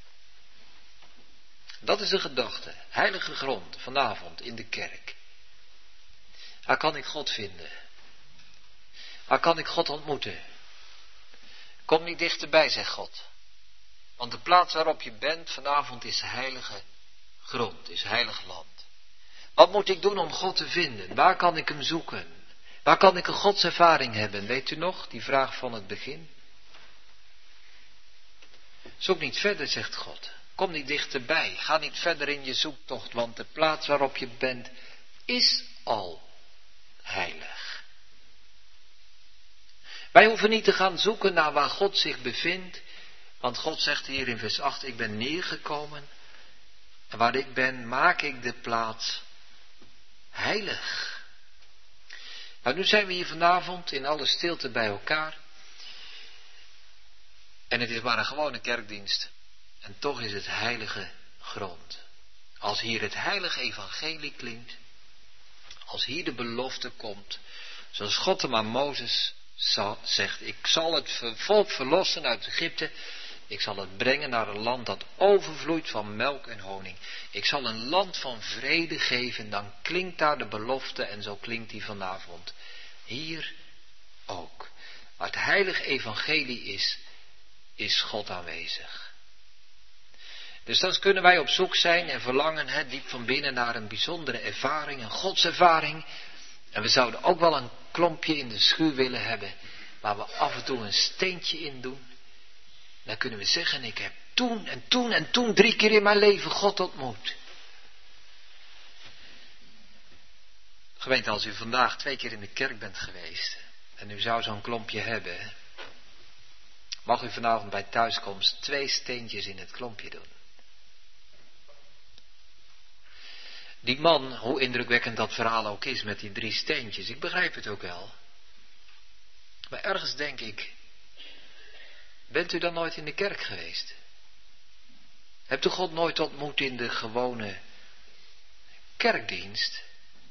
Dat is de gedachte. Heilige grond, vanavond in de kerk. Waar kan ik God vinden? Waar kan ik God ontmoeten? Kom niet dichterbij, zegt God. Want de plaats waarop je bent vanavond is heilige grond, is heilig land. Wat moet ik doen om God te vinden? Waar kan ik hem zoeken? Waar kan ik een godservaring hebben? Weet u nog, die vraag van het begin? Zoek niet verder, zegt God. Kom niet dichterbij. Ga niet verder in je zoektocht, want de plaats waarop je bent is al heilig. Wij hoeven niet te gaan zoeken naar waar God zich bevindt, want God zegt hier in vers acht, ik ben neergekomen en waar ik ben maak ik de plaats heilig. Maar nu zijn we hier vanavond in alle stilte bij elkaar en het is maar een gewone kerkdienst. En toch is het heilige grond. Als hier het heilige evangelie klinkt, als hier de belofte komt, zoals God hem aan Mozes zegt, ik zal het volk verlossen uit Egypte, ik zal het brengen naar een land dat overvloeit van melk en honing. Ik zal een land van vrede geven, dan klinkt daar de belofte en zo klinkt die vanavond. Hier ook. Waar het heilige evangelie is, is God aanwezig. Dus dan kunnen wij op zoek zijn en verlangen hè, diep van binnen naar een bijzondere ervaring, een godservaring. En we zouden ook wel een klompje in de schuur willen hebben, waar we af en toe een steentje in doen. Dan kunnen we zeggen, ik heb toen en toen en toen drie keer in mijn leven God ontmoet. Gemeente, als u vandaag twee keer in de kerk bent geweest en u zou zo'n klompje hebben, mag u vanavond bij thuiskomst twee steentjes in het klompje doen. Die man, hoe indrukwekkend dat verhaal ook is met die drie steentjes, ik begrijp het ook wel. Maar ergens denk ik, bent u dan nooit in de kerk geweest? Hebt u God nooit ontmoet in de gewone kerkdienst?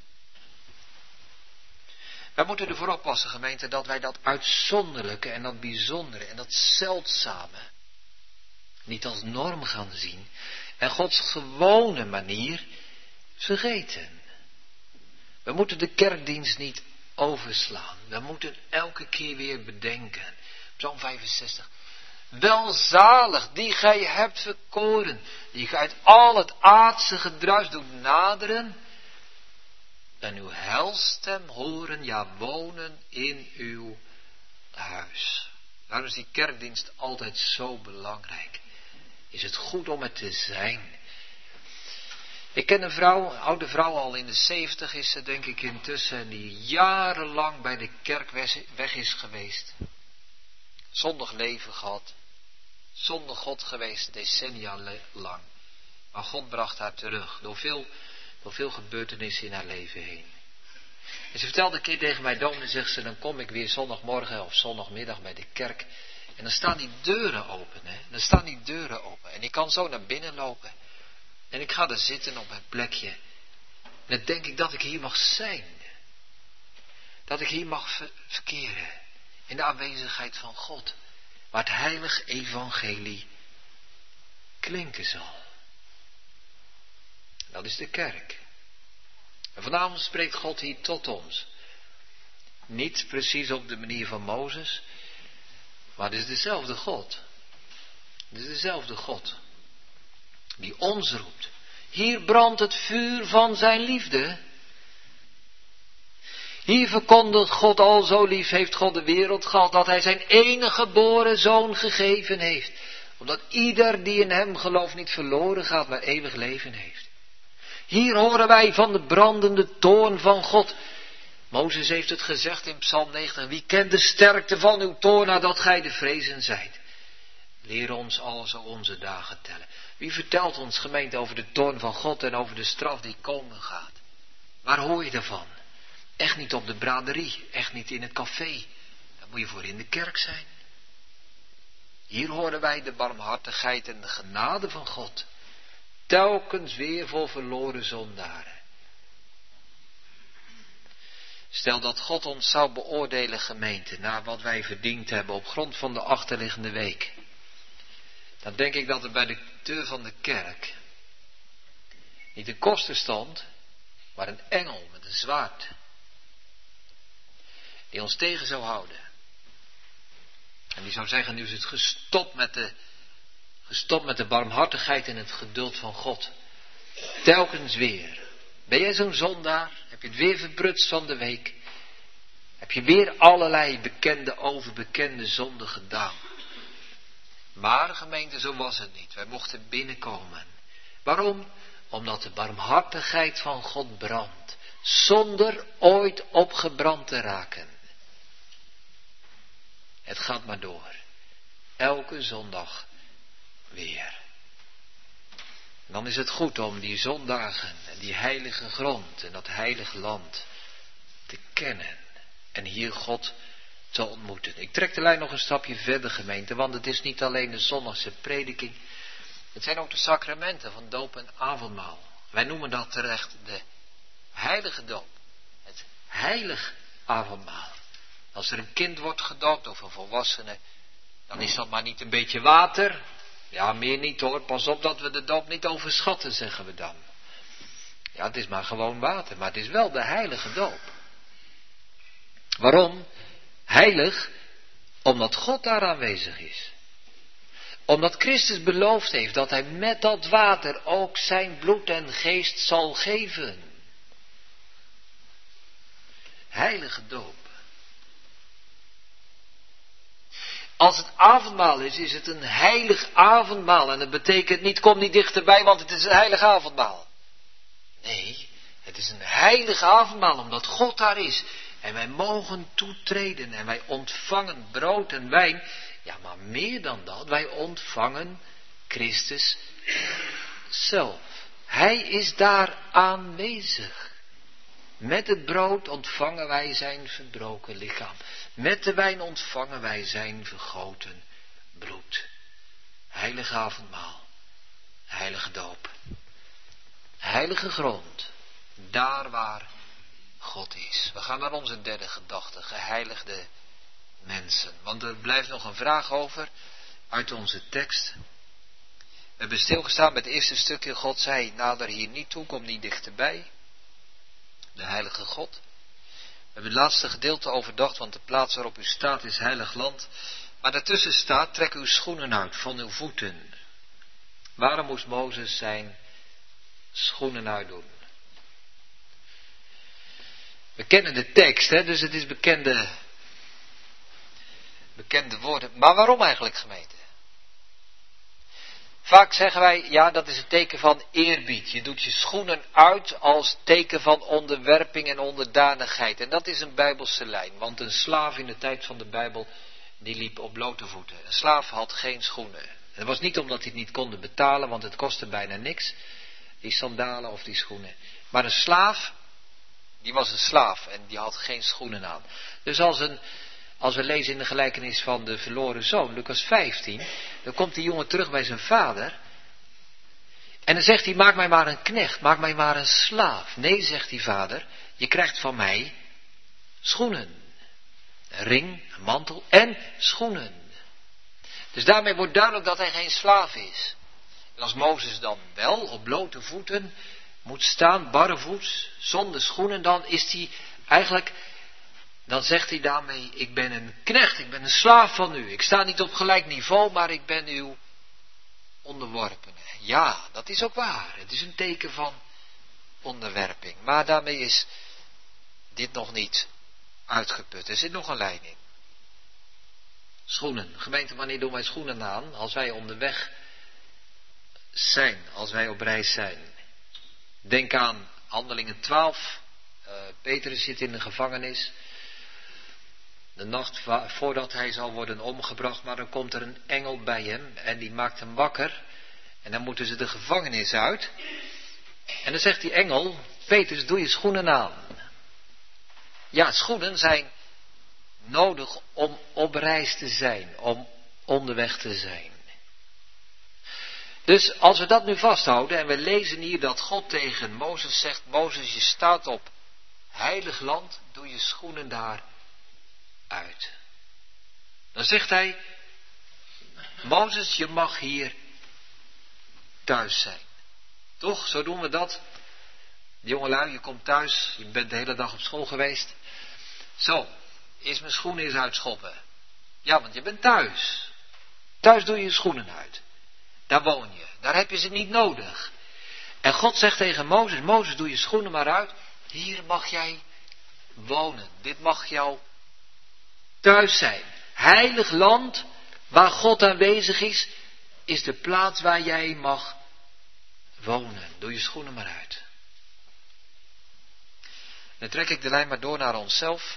Wij moeten ervoor oppassen, gemeente, dat wij dat uitzonderlijke en dat bijzondere en dat zeldzame niet als norm gaan zien en Gods gewone manier vergeten. We moeten de kerkdienst niet overslaan. We moeten elke keer weer bedenken. Psalm vijfenzestig. Welzalig die gij hebt verkoren, die gij uit al het aardse gedruis doet naderen en uw heilstem horen, ja wonen in uw huis. Daarom is die kerkdienst altijd zo belangrijk. Is het goed om het te zijn? Ik ken een vrouw, een oude vrouw, al in de zeventig is ze denk ik intussen, die jarenlang bij de kerk weg is geweest. Zondig leven gehad, zonder God geweest, decennia lang. Maar God bracht haar terug, door veel, door veel gebeurtenissen in haar leven heen. En ze vertelde een keer tegen mij, dominee, zegt ze, dan kom ik weer zondagmorgen of zondagmiddag bij de kerk. En dan staan die deuren open, hè. Dan staan die deuren open. En ik kan zo naar binnen lopen. En ik ga er zitten op mijn plekje. En dan denk ik dat ik hier mag zijn. Dat ik hier mag ver- verkeren. In de aanwezigheid van God. Waar het heilig evangelie klinken zal. Dat is de kerk. En vanavond spreekt God hier tot ons. Niet precies op de manier van Mozes. Maar het is dezelfde God. Het is dezelfde God. Die ons roept. Hier brandt het vuur van zijn liefde. Hier verkondigt God, al zo lief heeft God de wereld gehad, dat hij zijn enige geboren zoon gegeven heeft. Omdat ieder die in hem gelooft niet verloren gaat, maar eeuwig leven heeft. Hier horen wij van de brandende toorn van God. Mozes heeft het gezegd in Psalm negentig. Wie kent de sterkte van uw toorn nadat gij de vrezen zijt? Leer ons al zo onze dagen tellen. Wie vertelt ons, gemeente, over de toorn van God en over de straf die komen gaat? Waar hoor je daarvan? Echt niet op de braderie, echt niet in het café. Daar moet je voor in de kerk zijn. Hier horen wij de barmhartigheid en de genade van God. Telkens weer voor verloren zondaren. Stel dat God ons zou beoordelen, gemeente, naar wat wij verdiend hebben op grond van de achterliggende week. Dan denk ik dat er bij de deur van de kerk niet een koster stond, maar een engel met een zwaard. Die ons tegen zou houden. En die zou zeggen, nu is het gestopt met de, gestopt met de barmhartigheid en het geduld van God. Telkens weer. Ben jij zo'n zondaar? Heb je het weer verprutst van de week? Heb je weer allerlei bekende, overbekende zonden gedaan? Maar gemeente, zo was het niet. Wij mochten binnenkomen. Waarom? Omdat de barmhartigheid van God brandt. Zonder ooit opgebrand te raken. Het gaat maar door. Elke zondag weer. En dan is het goed om die zondagen en die heilige grond en dat heilige land te kennen. En hier God te ontmoeten. Ik trek de lijn nog een stapje verder, gemeente, want het is niet alleen de zondagse prediking. Het zijn ook de sacramenten van doop en avondmaal. Wij noemen dat terecht de heilige doop. Het heilig avondmaal. Als er een kind wordt gedoopt of een volwassene, dan is dat maar niet een beetje water. Ja, meer niet hoor. Pas op dat we de doop niet overschatten, zeggen we dan. Ja, het is maar gewoon water, maar het is wel de heilige doop. Waarom? Heilig, omdat God daar aanwezig is. Omdat Christus beloofd heeft dat hij met dat water ook zijn bloed en geest zal geven. Heilige doop. Als het avondmaal is, is het een heilig avondmaal. En dat betekent niet, kom niet dichterbij, want het is een heilig avondmaal. Nee, het is een heilig avondmaal, omdat God daar is. En wij mogen toetreden en wij ontvangen brood en wijn. Ja, maar meer dan dat, wij ontvangen Christus zelf. Hij is daar aanwezig. Met het brood ontvangen wij zijn verbroken lichaam. Met de wijn ontvangen wij zijn vergoten bloed. Heilige avondmaal. Heilige doop. Heilige grond. Daar waar God is. We gaan naar onze derde gedachte. Geheiligde mensen. Want er blijft nog een vraag over uit onze tekst. We hebben stilgestaan bij het eerste stukje. God zei, nader hier niet toe, kom niet dichterbij. De heilige God. We hebben het laatste gedeelte overdacht, want de plaats waarop u staat is heilig land. Maar daartussen staat, trek uw schoenen uit van uw voeten. Waarom moest Mozes zijn schoenen uitdoen? We kennen de tekst, hè, dus het is bekende, bekende woorden. Maar waarom eigenlijk, gemeente? Vaak zeggen wij, ja, dat is een teken van eerbied. Je doet je schoenen uit als teken van onderwerping en onderdanigheid. En dat is een Bijbelse lijn. Want een slaaf in de tijd van de Bijbel, die liep op blote voeten. Een slaaf had geen schoenen. Dat was niet omdat hij het niet konden betalen, want het kostte bijna niks. Die sandalen of die schoenen. Maar een slaaf, die was een slaaf en die had geen schoenen aan. Dus als een... Als we lezen in de gelijkenis van de verloren zoon, Lucas vijftien, dan komt die jongen terug bij zijn vader. En dan zegt hij, maak mij maar een knecht, maak mij maar een slaaf. Nee, zegt die vader, je krijgt van mij schoenen. Een ring, een mantel en schoenen. Dus daarmee wordt duidelijk dat hij geen slaaf is. En als Mozes dan wel op blote voeten moet staan, barrevoets, zonder schoenen, dan is hij eigenlijk... Dan zegt hij daarmee, ik ben een knecht, ik ben een slaaf van u. Ik sta niet op gelijk niveau, maar ik ben uw onderworpene. Ja, dat is ook waar. Het is een teken van onderwerping. Maar daarmee is dit nog niet uitgeput. Er zit nog een lijn in. Schoenen. Gemeente, wanneer doen wij schoenen aan? Als wij onderweg zijn, als wij op reis zijn. Denk aan Handelingen twaalf, Uh, Petrus zit in de gevangenis. De nacht va- voordat hij zal worden omgebracht, maar dan komt er een engel bij hem en die maakt hem wakker. En dan moeten ze de gevangenis uit. En dan zegt die engel, Petrus, doe je schoenen aan. Ja, schoenen zijn nodig om op reis te zijn, om onderweg te zijn. Dus als we dat nu vasthouden en we lezen hier dat God tegen Mozes zegt, Mozes, je staat op heilig land, doe je schoenen daar uit. Dan zegt hij, Mozes, je mag hier thuis zijn. Toch, zo doen we dat. Jongelui, je komt thuis, je bent de hele dag op school geweest. Zo, eerst mijn schoenen eens uitschoppen. Ja, want je bent thuis. Thuis doe je je schoenen uit. Daar woon je, daar heb je ze niet nodig. En God zegt tegen Mozes, Mozes, doe je schoenen maar uit. Hier mag jij wonen. Dit mag jou thuis zijn. Heilig land, waar God aanwezig is, is de plaats waar jij mag wonen. Doe je schoenen maar uit. Dan trek ik de lijn maar door naar onszelf.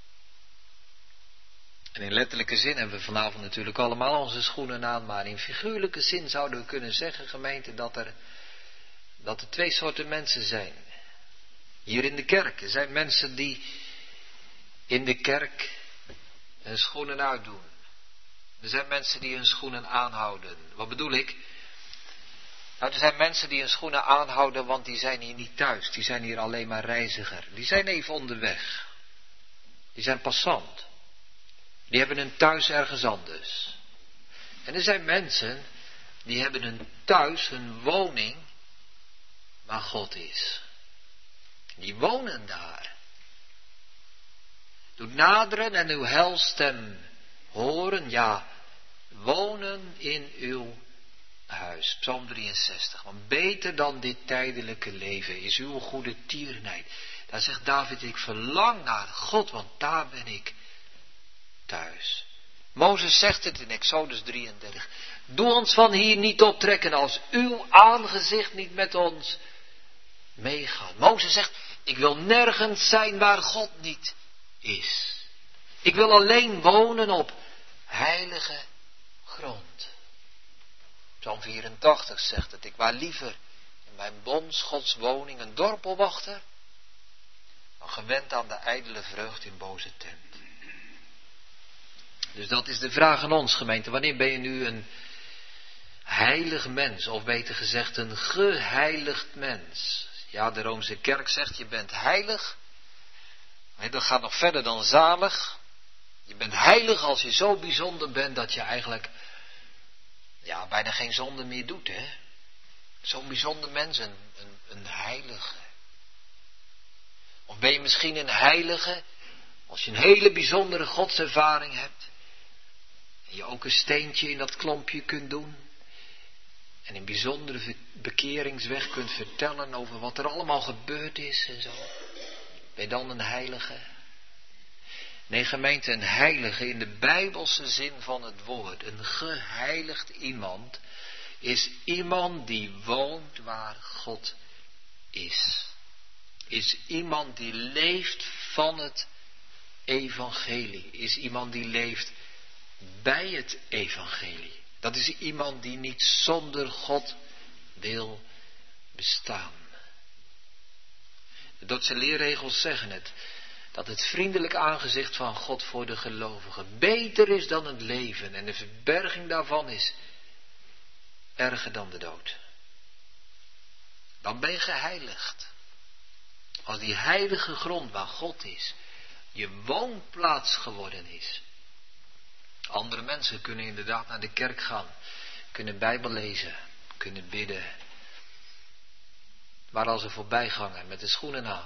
En in letterlijke zin hebben we vanavond natuurlijk allemaal onze schoenen aan, maar in figuurlijke zin zouden we kunnen zeggen, gemeente, dat er, dat er twee soorten mensen zijn. Hier in de kerk. Er zijn mensen die in de kerk hun schoenen uitdoen. Er zijn mensen die hun schoenen aanhouden. Wat bedoel ik? Nou, er zijn mensen die hun schoenen aanhouden, want die zijn hier niet thuis. Die zijn hier alleen maar reiziger. Die zijn even onderweg. Die zijn passant. Die hebben een thuis ergens anders. En er zijn mensen die hebben een thuis, hun woning, waar God is. Die wonen daar. Doe naderen en uw heilstem horen, ja, wonen in uw huis. Psalm drieënzestig. Want beter dan dit tijdelijke leven is uw goede tierenheid. Daar zegt David, ik verlang naar God, want daar ben ik thuis. Mozes zegt het in Exodus drieëndertig. Doe ons van hier niet optrekken als uw aangezicht niet met ons meegaat. Mozes zegt, ik wil nergens zijn waar God niet is. Ik wil alleen wonen op heilige grond. Psalm vierentachtig zegt het, ik wou liever in mijn bonds Gods woning een dorpelwachter, dan gewend aan de ijdele vreugd in boze tent. Dus dat is de vraag aan ons, gemeente. Wanneer ben je nu een heilig mens, of beter gezegd een geheiligd mens? Ja, de Roomse kerk zegt, je bent heilig. Nee, dat gaat nog verder dan zalig. Je bent heilig als je zo bijzonder bent dat je eigenlijk ja, bijna geen zonde meer doet, hè? Zo'n bijzonder mens, een, een, een heilige. Of ben je misschien een heilige als je een hele bijzondere godservaring hebt. En je ook een steentje in dat klompje kunt doen. En een bijzondere bekeringsweg kunt vertellen over wat er allemaal gebeurd is en zo. Ben je dan een heilige? Nee, gemeente, een heilige in de bijbelse zin van het woord. Een geheiligd iemand is iemand die woont waar God is. Is iemand die leeft van het evangelie. Is iemand die leeft bij het evangelie. Dat is iemand die niet zonder God wil bestaan. De Dordtse leerregels zeggen het. Dat het vriendelijk aangezicht van God voor de gelovigen beter is dan het leven. En de verberging daarvan is erger dan de dood. Dan ben je geheiligd. Als die heilige grond waar God is, je woonplaats geworden is. Andere mensen kunnen inderdaad naar de kerk gaan. Kunnen Bijbel lezen. Kunnen bidden. Maar als er voorbijganger met de schoenen aan.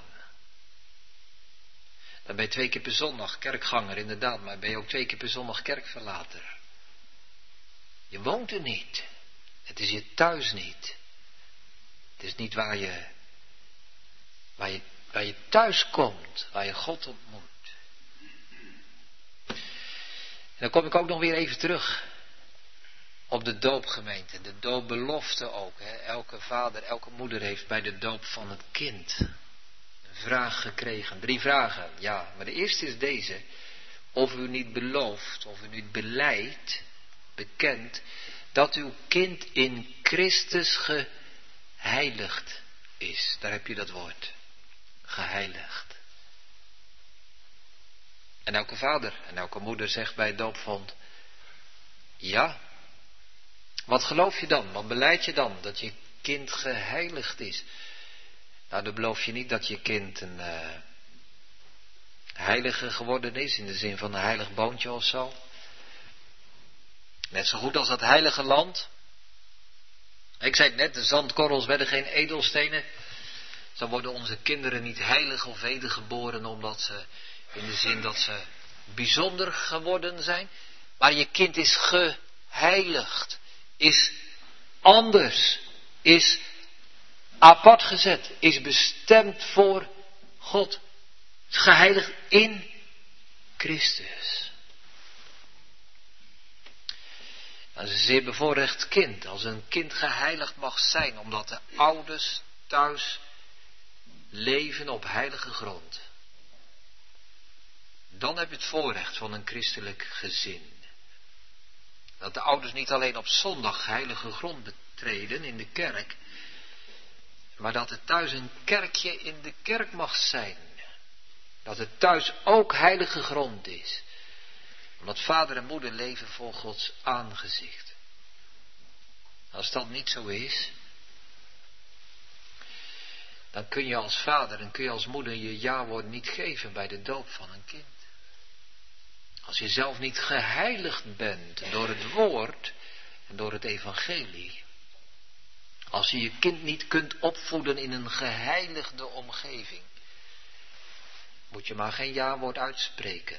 Dan ben je twee keer per zondag kerkganger, inderdaad. Maar ben je ook twee keer per zondag kerkverlater. Je woont er niet. Het is je thuis niet. Het is niet waar je, waar je, waar je thuis komt. Waar je God ontmoet. En dan kom ik ook nog weer even terug op de doopgemeente. De doopbelofte ook. Hè. Elke vader, elke moeder heeft bij de doop van het kind een vraag gekregen. Drie vragen, ja. Maar de eerste is deze. Of u niet belooft, of u niet beleidt, bekent, dat uw kind in Christus geheiligd is. Daar heb je dat woord. Geheiligd. En elke vader en elke moeder zegt bij het doopvond, ja. Wat geloof je dan? Wat belijd je dan? Dat je kind geheiligd is. Nou, dan beloof je niet dat je kind een uh, heilige geworden is, in de zin van een heilig boontje of zo. Net zo goed als dat heilige land. Ik zei het net, de zandkorrels werden geen edelstenen. Zo worden onze kinderen niet heilig of wedergeboren, omdat ze, in de zin dat ze bijzonder geworden zijn. Maar je kind is geheiligd, is anders, is apart gezet, is bestemd voor God. Is geheiligd in Christus. Dat is een zeer bevoorrecht kind, als een kind geheiligd mag zijn, omdat de ouders thuis leven op heilige grond. Dan heb je het voorrecht van een christelijk gezin. Dat de ouders niet alleen op zondag heilige grond betreden in de kerk, maar dat het thuis een kerkje in de kerk mag zijn. Dat het thuis ook heilige grond is. Omdat vader en moeder leven voor Gods aangezicht. Als dat niet zo is, dan kun je als vader en kun je als moeder je ja-woord niet geven bij de doop van een kind. Als je zelf niet geheiligd bent door het woord en door het evangelie. Als je je kind niet kunt opvoeden in een geheiligde omgeving, moet je maar geen ja-woord uitspreken.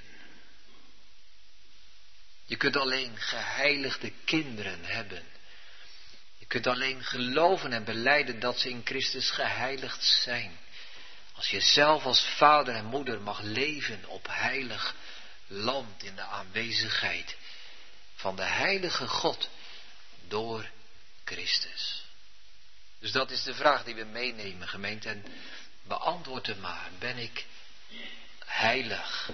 Je kunt alleen geheiligde kinderen hebben. Je kunt alleen geloven en belijden dat ze in Christus geheiligd zijn. Als je zelf als vader en moeder mag leven op heilig land in de aanwezigheid van de heilige God door Christus. Dus dat is de vraag die we meenemen, gemeente, en beantwoord hem maar. Ben ik heilig?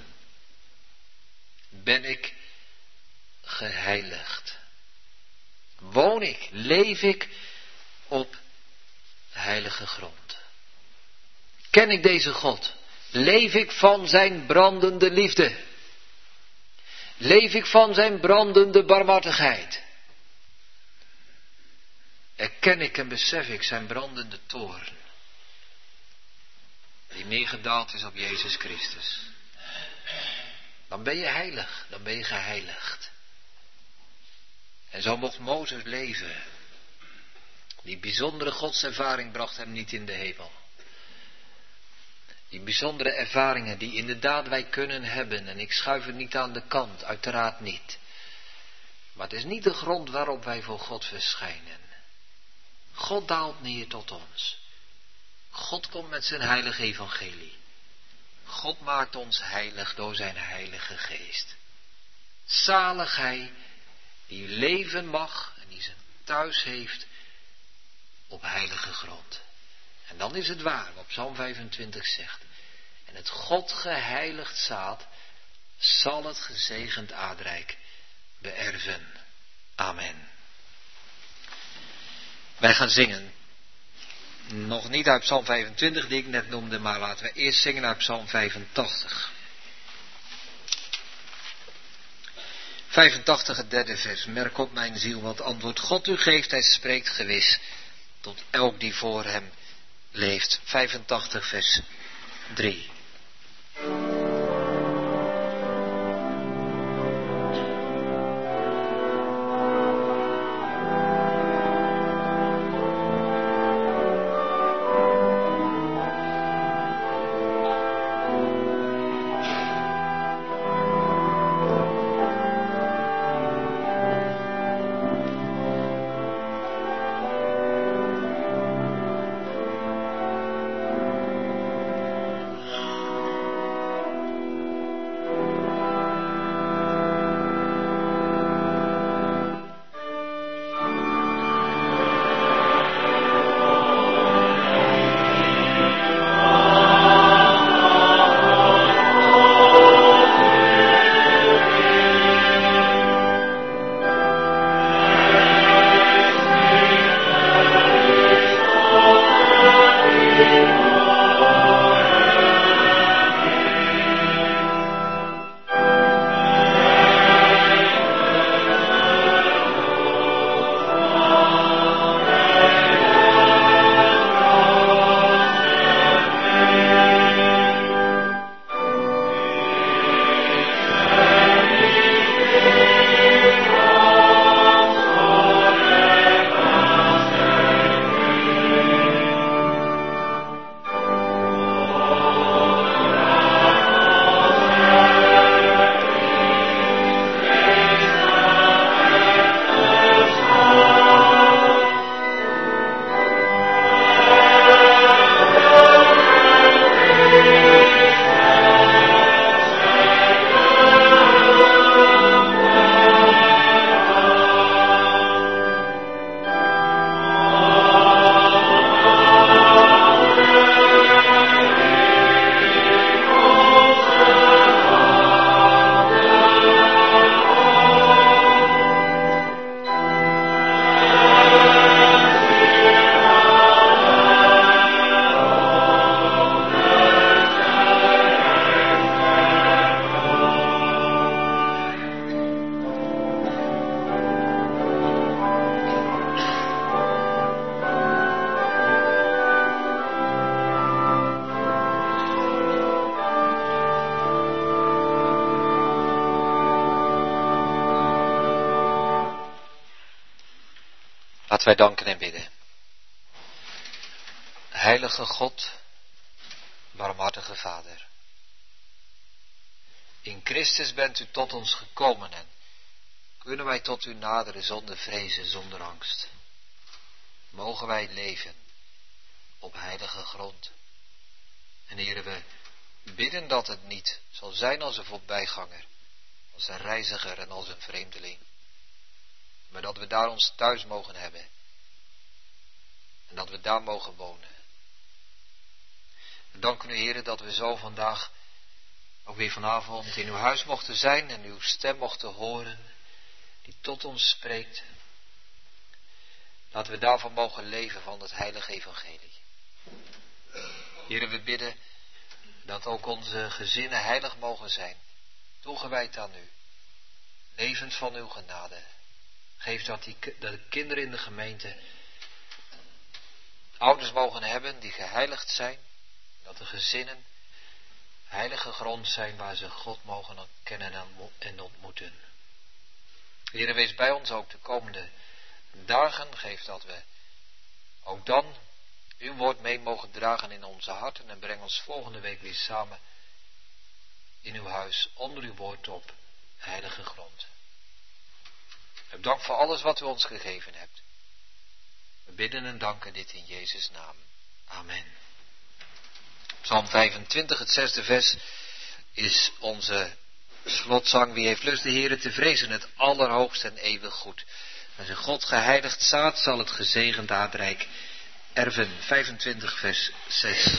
Ben ik geheiligd? Woon ik, leef ik op heilige grond? Ken ik deze God? Leef ik van zijn brandende liefde? Leef ik van zijn brandende barmhartigheid? Erken ik en besef ik zijn brandende toorn, die neergedaald is op Jezus Christus? Dan ben je heilig, dan ben je geheiligd. En zo mocht Mozes leven. Die bijzondere godservaring bracht hem niet in de hemel. Die bijzondere ervaringen die inderdaad wij kunnen hebben. En ik schuif het niet aan de kant, uiteraard niet. Maar het is niet de grond waarop wij voor God verschijnen. God daalt neer tot ons. God komt met zijn heilige evangelie. God maakt ons heilig door zijn heilige geest. Zalig hij die leven mag en die zijn thuis heeft op heilige grond. En dan is het waar wat Psalm vijfentwintig zegt. En het God geheiligd zaad zal het gezegend aardrijk beërven. Amen. Wij gaan zingen. Nog niet uit Psalm vijfentwintig die ik net noemde, maar laten we eerst zingen uit Psalm vijfentachtig. vijfentachtig, het derde vers. Merk op mijn ziel wat antwoord God u geeft. Hij spreekt gewis tot elk die voor hem leeft. vijfentachtig, vers drie. Laten wij danken en bidden. Heilige God, barmhartige Vader. In Christus bent u tot ons gekomen en kunnen wij tot u naderen zonder vrezen, zonder angst. Mogen wij leven op heilige grond. En Heere, we bidden dat het niet zal zijn als een voorbijganger, als een reiziger en als een vreemdeling. Maar dat we daar ons thuis mogen hebben. En dat we daar mogen wonen. We danken u, Heere, dat we zo vandaag ook weer vanavond in uw huis mochten zijn en uw stem mochten horen, die tot ons spreekt. Laten we daarvan mogen leven van het heilige evangelie. Heere, we bidden dat ook onze gezinnen heilig mogen zijn, toegewijd aan u, levend van uw genade. Geef dat, die, dat de kinderen in de gemeente ouders mogen hebben die geheiligd zijn, dat de gezinnen heilige grond zijn waar ze God mogen kennen en ontmoeten. Heere, wees bij ons ook de komende dagen. Geef dat we ook dan uw woord mee mogen dragen in onze harten en breng ons volgende week weer samen in uw huis onder uw woord op heilige grond. Heb dank voor alles wat u ons gegeven hebt. We bidden en danken dit in Jezus' naam. Amen. Psalm vijfentwintig, het zesde vers, is onze slotzang. Wie heeft lust de Heere te vrezen, het allerhoogst en eeuwig goed. Als een God geheiligd zaad zal het gezegend aardrijk erven. vijfentwintig vers zes.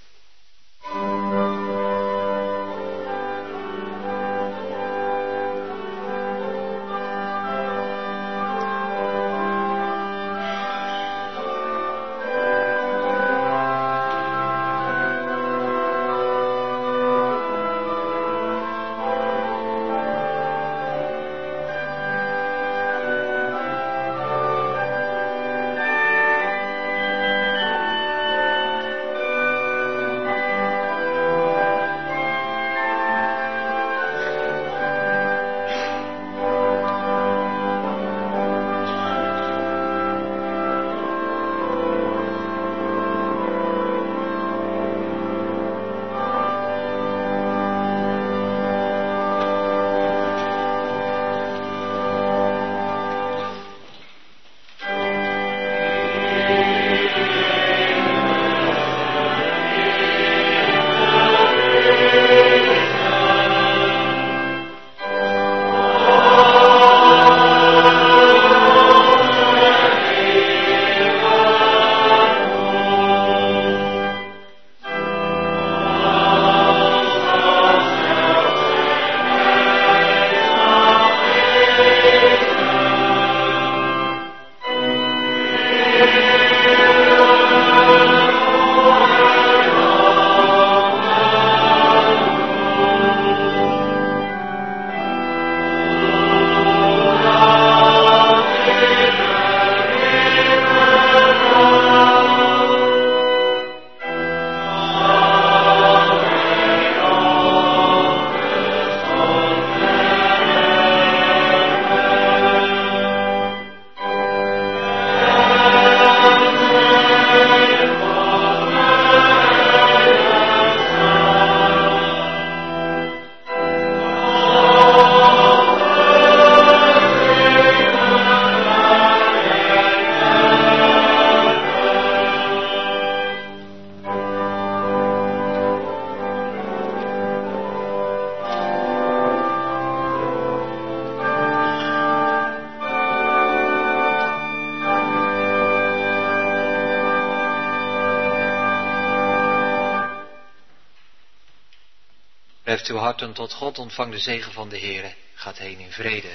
Heft uw harten tot God, ontvang de zegen van de Heere, gaat heen in vrede.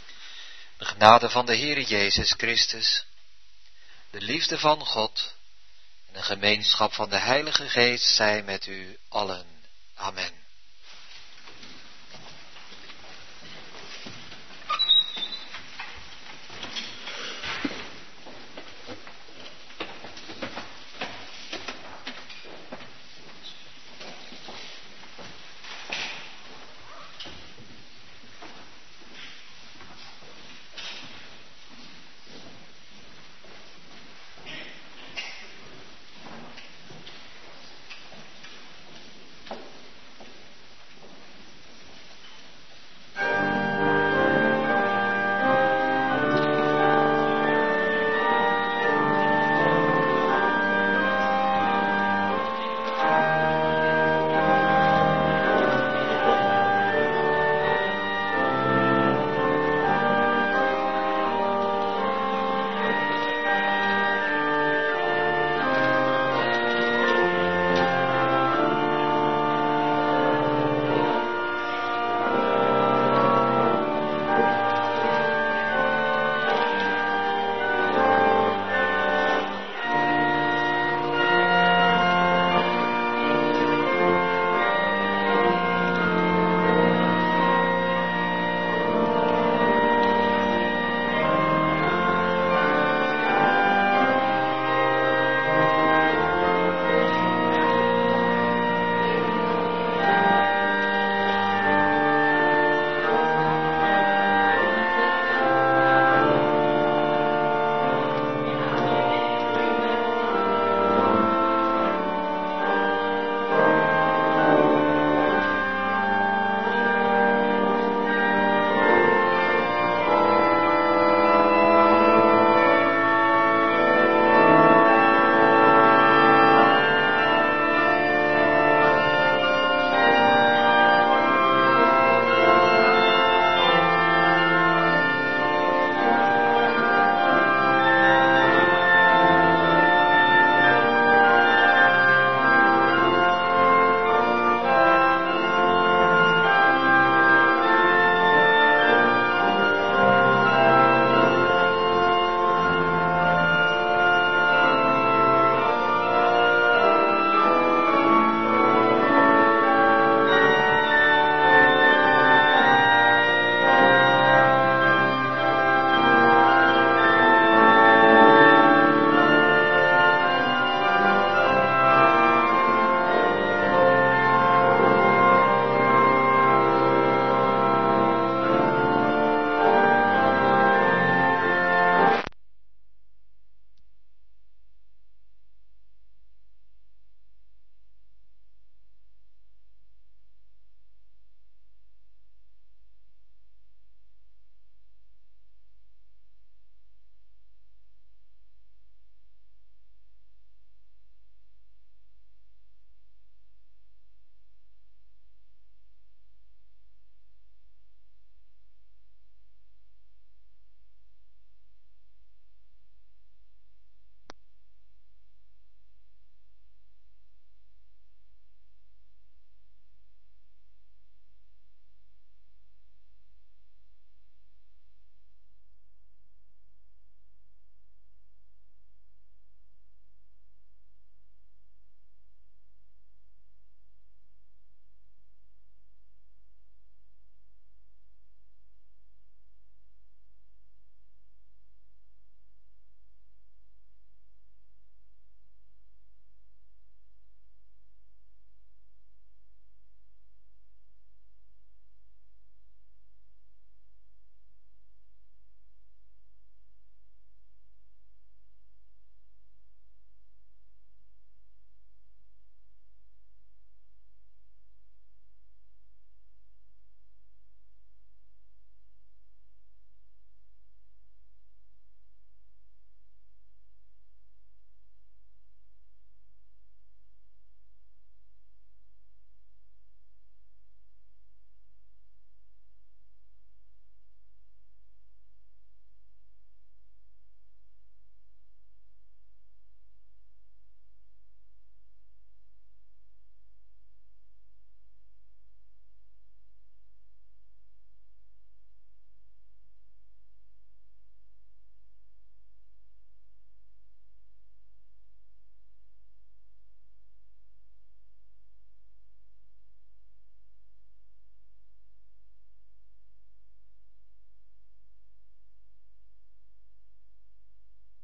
De genade van de Heere Jezus Christus, de liefde van God en de gemeenschap van de Heilige Geest zij met u allen. Amen.